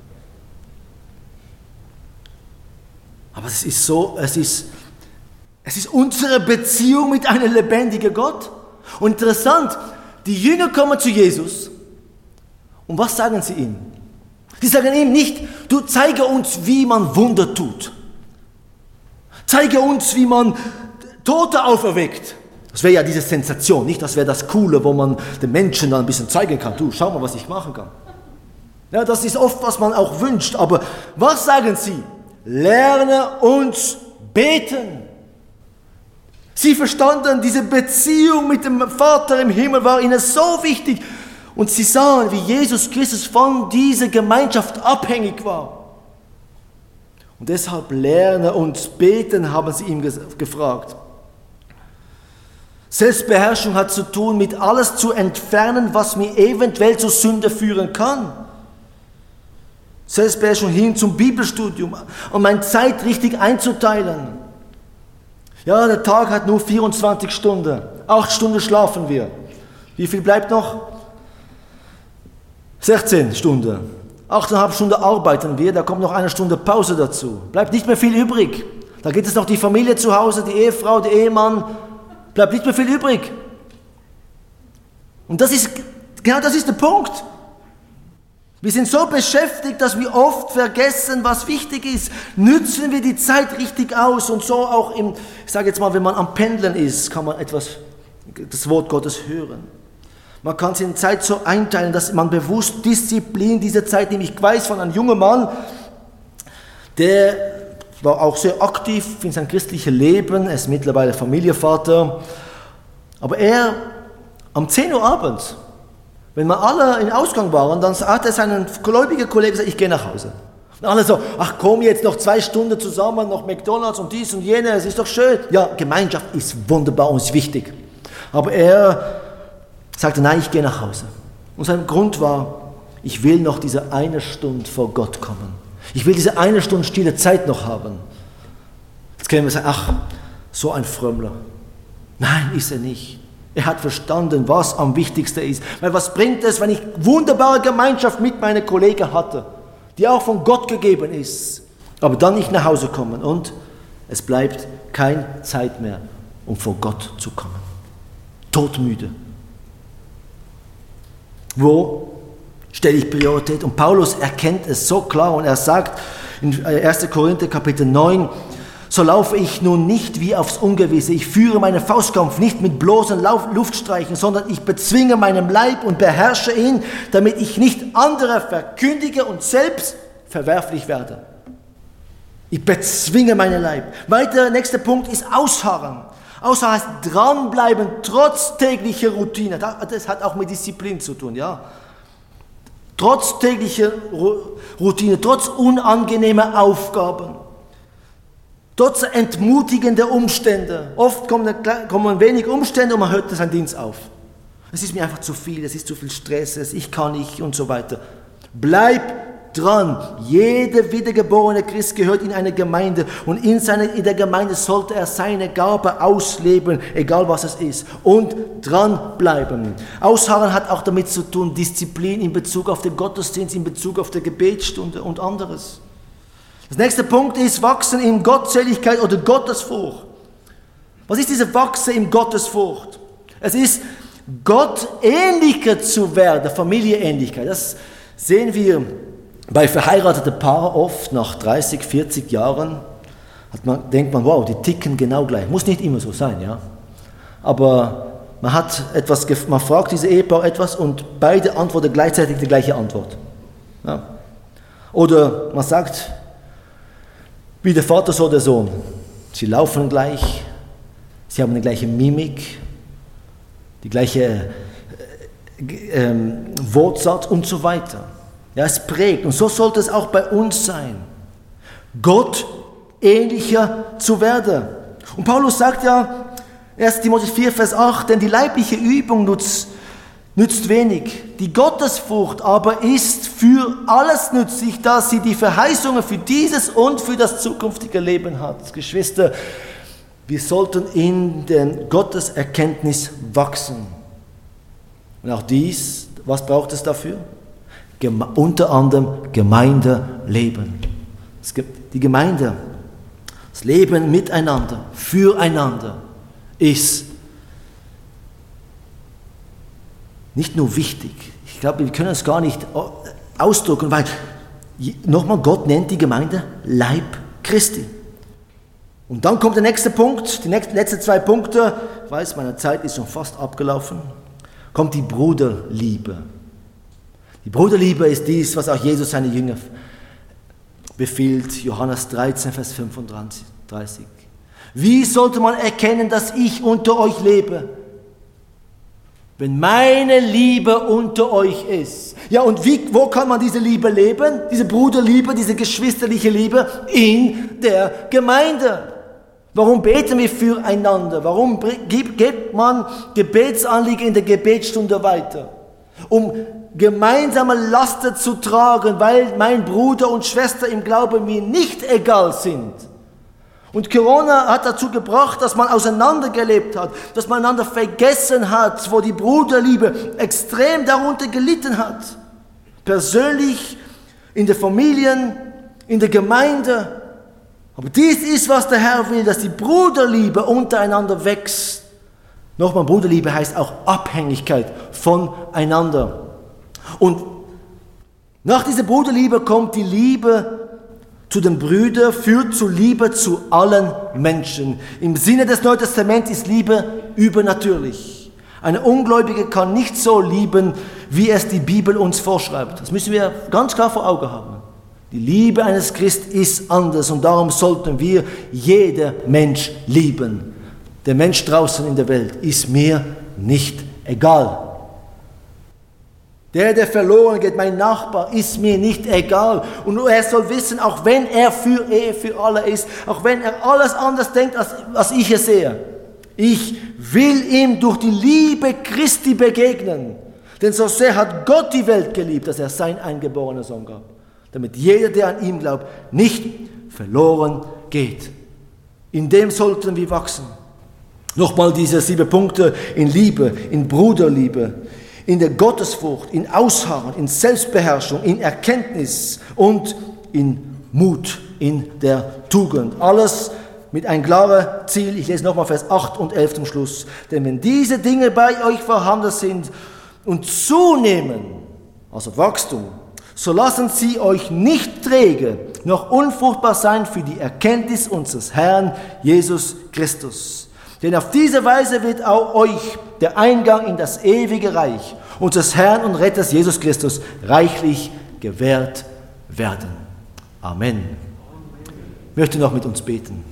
Aber es ist so, es ist, es ist unsere Beziehung mit einem lebendigen Gott. Und interessant, die Jünger kommen zu Jesus und was sagen sie ihm? Sie sagen ihm nicht, du zeige uns, wie man Wunder tut. Zeige uns, wie man Tote auferweckt. Das wäre ja diese Sensation, nicht? Das wäre das Coole, wo man den Menschen dann ein bisschen zeigen kann. Du, schau mal, was ich machen kann. Ja, das ist oft, was man auch wünscht. Aber was sagen sie? Lerne uns beten. Sie verstanden, diese Beziehung mit dem Vater im Himmel war ihnen so wichtig. Und sie sahen, wie Jesus Christus von dieser Gemeinschaft abhängig war. Und deshalb lerne uns beten, haben sie ihm gefragt. Selbstbeherrschung hat zu tun, mit alles zu entfernen, was mir eventuell zur Sünde führen kann. Selbstbeherrschung hin zum Bibelstudium und meine Zeit richtig einzuteilen. Ja, der Tag hat nur vierundzwanzig Stunden. Acht Stunden schlafen wir. Wie viel bleibt noch? sechzehn Stunden. Achteinhalb Stunden arbeiten wir, da kommt noch eine Stunde Pause dazu. Bleibt nicht mehr viel übrig. Da gibt es noch die Familie zu Hause, die Ehefrau, der Ehemann. Bleibt nicht mehr viel übrig. Und das ist, genau das ist der Punkt. Wir sind so beschäftigt, dass wir oft vergessen, was wichtig ist. Nützen wir die Zeit richtig aus und so auch im, ich sage jetzt mal, wenn man am Pendeln ist, kann man etwas, das Wort Gottes hören. Man kann sich in Zeit so einteilen, dass man bewusst Disziplin diese Zeit nimmt. Ich weiß von einem jungen Mann, der war auch sehr aktiv in seinem christlichen Leben, er ist mittlerweile Familienvater, aber er am zehn Uhr abends, wenn wir alle im Ausgang waren, dann hat er seinen gläubigen Kollegen gesagt, ich gehe nach Hause. Und alle so, ach komm, jetzt noch zwei Stunden zusammen, noch McDonalds und dies und jenes, es ist doch schön. Ja, Gemeinschaft ist wunderbar und ist wichtig. Aber er sagte, nein, ich gehe nach Hause. Und sein Grund war, ich will noch diese eine Stunde vor Gott kommen. Ich will diese eine Stunde stille Zeit noch haben. Jetzt können wir sagen, ach, so ein Frömmler. Nein, ist er nicht. Er hat verstanden, was am wichtigsten ist. Weil was bringt es, wenn ich wunderbare Gemeinschaft mit meinen Kollegen hatte, die auch von Gott gegeben ist, aber dann nicht nach Hause kommen und es bleibt keine Zeit mehr, um vor Gott zu kommen. Todmüde. Wo stelle ich Priorität? Und Paulus erkennt es so klar und er sagt in erster Korinther Kapitel neun, so laufe ich nun nicht wie aufs Ungewisse. Ich führe meinen Faustkampf nicht mit bloßen Luftstreichen, sondern ich bezwinge meinen Leib und beherrsche ihn, damit ich nicht andere verkündige und selbst verwerflich werde. Ich bezwinge meinen Leib. Weiter, nächster Punkt ist Ausharren. Ausharren heißt dranbleiben, trotz täglicher Routine. Das hat auch mit Disziplin zu tun, ja. Trotz täglicher Routine, trotz unangenehmer Aufgaben. Trotz entmutigender Umstände. Oft kommen, kommen wenig Umstände und man hört seinen Dienst auf. Es ist mir einfach zu viel, es ist zu viel Stress, ich kann nicht und so weiter. Bleib dran. Jeder wiedergeborene Christ gehört in eine Gemeinde und in, seine, in der Gemeinde sollte er seine Gabe ausleben, egal was es ist. Und dranbleiben. Ausharren hat auch damit zu tun, Disziplin in Bezug auf den Gottesdienst, in Bezug auf die Gebetsstunde und anderes. Das nächste Punkt ist Wachsen in Gottseligkeit oder Gottesfurcht. Was ist diese Wachsen in Gottesfurcht? Es ist Gott ähnlicher zu werden, Familienähnlichkeit. Das sehen wir bei verheirateten Paaren oft nach dreißig, vierzig Jahren. Hat man, denkt man, wow, die ticken genau gleich. Muss nicht immer so sein, ja. Aber man hat etwas, man fragt diese Ehepaar etwas und beide antworten gleichzeitig die gleiche Antwort. Ja. Oder man sagt, wie der Vater, so der Sohn. Sie laufen gleich, sie haben die gleiche Mimik, die gleiche äh, äh, Wortsatz und so weiter. Ja, es prägt. Und so sollte es auch bei uns sein. Gott ähnlicher zu werden. Und Paulus sagt ja, erster Timotheus vier, Vers acht, denn die leibliche Übung nutzt, nützt wenig. Die Gottesfurcht aber ist für alles nützlich, da sie die Verheißungen für dieses und für das zukünftige Leben hat. Geschwister, wir sollten in der Gotteserkenntnis wachsen. Und auch dies, was braucht es dafür? Geme- unter anderem Gemeindeleben. Es gibt die Gemeinde, das Leben miteinander, füreinander ist nicht nur wichtig, ich glaube, wir können es gar nicht ausdrücken, weil, nochmal, Gott nennt die Gemeinde Leib Christi. Und dann kommt der nächste Punkt, die nächsten, letzten zwei Punkte, ich weiß, meine Zeit ist schon fast abgelaufen, kommt die Bruderliebe. Die Bruderliebe ist dies, was auch Jesus seine Jünger befiehlt, Johannes dreizehn, Vers fünfunddreißig. Wie sollte man erkennen, dass ich unter euch lebe? Wenn meine Liebe unter euch ist. Ja, und wie, wo kann man diese Liebe leben? Diese Bruderliebe, diese geschwisterliche Liebe? In der Gemeinde. Warum beten wir füreinander? Warum gibt man Gebetsanliegen in der Gebetsstunde weiter? Um gemeinsame Lasten zu tragen, weil mein Bruder und Schwester im Glauben mir nicht egal sind. Und Corona hat dazu gebracht, dass man auseinandergelebt hat, dass man einander vergessen hat, wo die Bruderliebe extrem darunter gelitten hat. Persönlich, in der Familie, in der Gemeinde. Aber dies ist, was der Herr will, dass die Bruderliebe untereinander wächst. Nochmal, Bruderliebe heißt auch Abhängigkeit voneinander. Und nach dieser Bruderliebe kommt die Liebe zu den Brüdern, führt zu Liebe zu allen Menschen. Im Sinne des Neuen Testaments ist Liebe übernatürlich. Eine Ungläubige kann nicht so lieben, wie es die Bibel uns vorschreibt. Das müssen wir ganz klar vor Augen haben. Die Liebe eines Christen ist anders und darum sollten wir jeden Mensch lieben. Der Mensch draußen in der Welt ist mir nicht egal. Der, der verloren geht, mein Nachbar, ist mir nicht egal. Und er soll wissen, auch wenn er für Ehe für alle ist, auch wenn er alles anders denkt, als, als ich es sehe, ich will ihm durch die Liebe Christi begegnen. Denn so sehr hat Gott die Welt geliebt, dass er sein eingeborenen Sohn gab, damit jeder, der an ihm glaubt, nicht verloren geht. In dem sollten wir wachsen. Nochmal diese sieben Punkte in Liebe, in Bruderliebe, in der Gottesfurcht, in Ausharren, in Selbstbeherrschung, in Erkenntnis und in Mut, in der Tugend. Alles mit einem klaren Ziel. Ich lese nochmal Vers acht und elf zum Schluss. Denn wenn diese Dinge bei euch vorhanden sind und zunehmen, also Wachstum, so lassen sie euch nicht träge noch unfruchtbar sein für die Erkenntnis unseres Herrn Jesus Christus. Denn auf diese Weise wird auch euch der Eingang in das ewige Reich unseres Herrn und Retters Jesus Christus reichlich gewährt werden. Amen. Ich möchte noch mit uns beten.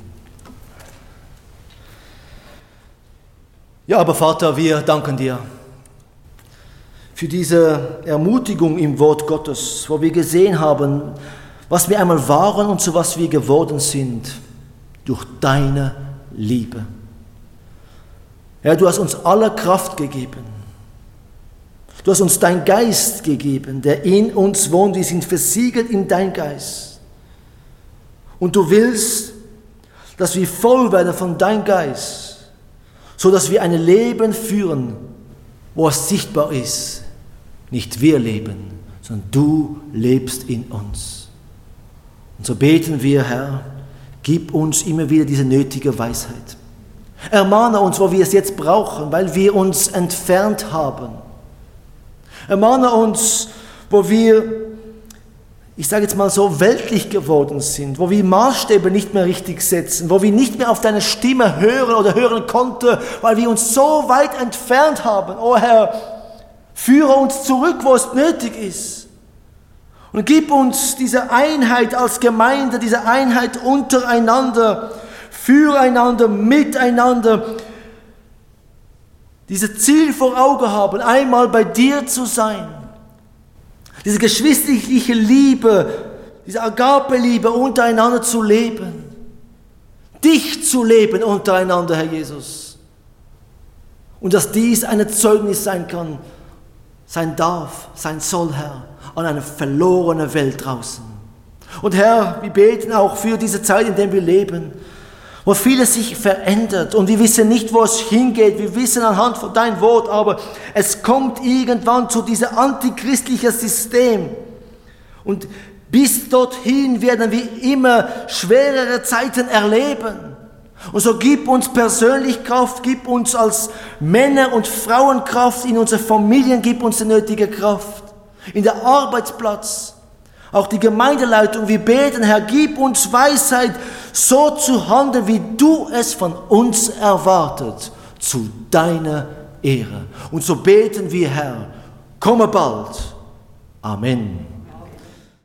Ja, aber Vater, wir danken dir für diese Ermutigung im Wort Gottes, wo wir gesehen haben, was wir einmal waren und zu was wir geworden sind, durch deine Liebe. Herr, du hast uns alle Kraft gegeben. Du hast uns deinen Geist gegeben, der in uns wohnt. Wir sind versiegelt in dein Geist. Und du willst, dass wir voll werden von deinem Geist, so dass wir ein Leben führen, wo es sichtbar ist. Nicht wir leben, sondern du lebst in uns. Und so beten wir, Herr, gib uns immer wieder diese nötige Weisheit. Ermahne uns, wo wir es jetzt brauchen, weil wir uns entfernt haben. Ermahne uns, wo wir, ich sage jetzt mal so, weltlich geworden sind, wo wir Maßstäbe nicht mehr richtig setzen, wo wir nicht mehr auf deine Stimme hören oder hören konnten, weil wir uns so weit entfernt haben. Oh Herr, führe uns zurück, wo es nötig ist. Und gib uns diese Einheit als Gemeinde, diese Einheit untereinander, füreinander, miteinander, dieses Ziel vor Augen haben, einmal bei dir zu sein. Diese geschwisterliche Liebe, diese Agape-Liebe untereinander zu leben. Dich zu leben untereinander, Herr Jesus. Und dass dies ein Zeugnis sein kann, sein darf, sein soll, Herr, an eine verlorene Welt draußen. Und Herr, wir beten auch für diese Zeit, in der wir leben, wo vieles sich verändert und wir wissen nicht, wo es hingeht. Wir wissen anhand von deinem Wort, aber es kommt irgendwann zu diesem antichristlichen System. Und bis dorthin werden wir immer schwerere Zeiten erleben. Und so gib uns persönlich Kraft, gib uns als Männer und Frauen Kraft, in unseren Familien gib uns die nötige Kraft, in der Arbeitsplatz. Auch die Gemeindeleitung, wir beten, Herr, gib uns Weisheit, so zu handeln, wie du es von uns erwartet, zu deiner Ehre. Und so beten wir, Herr, komme bald. Amen.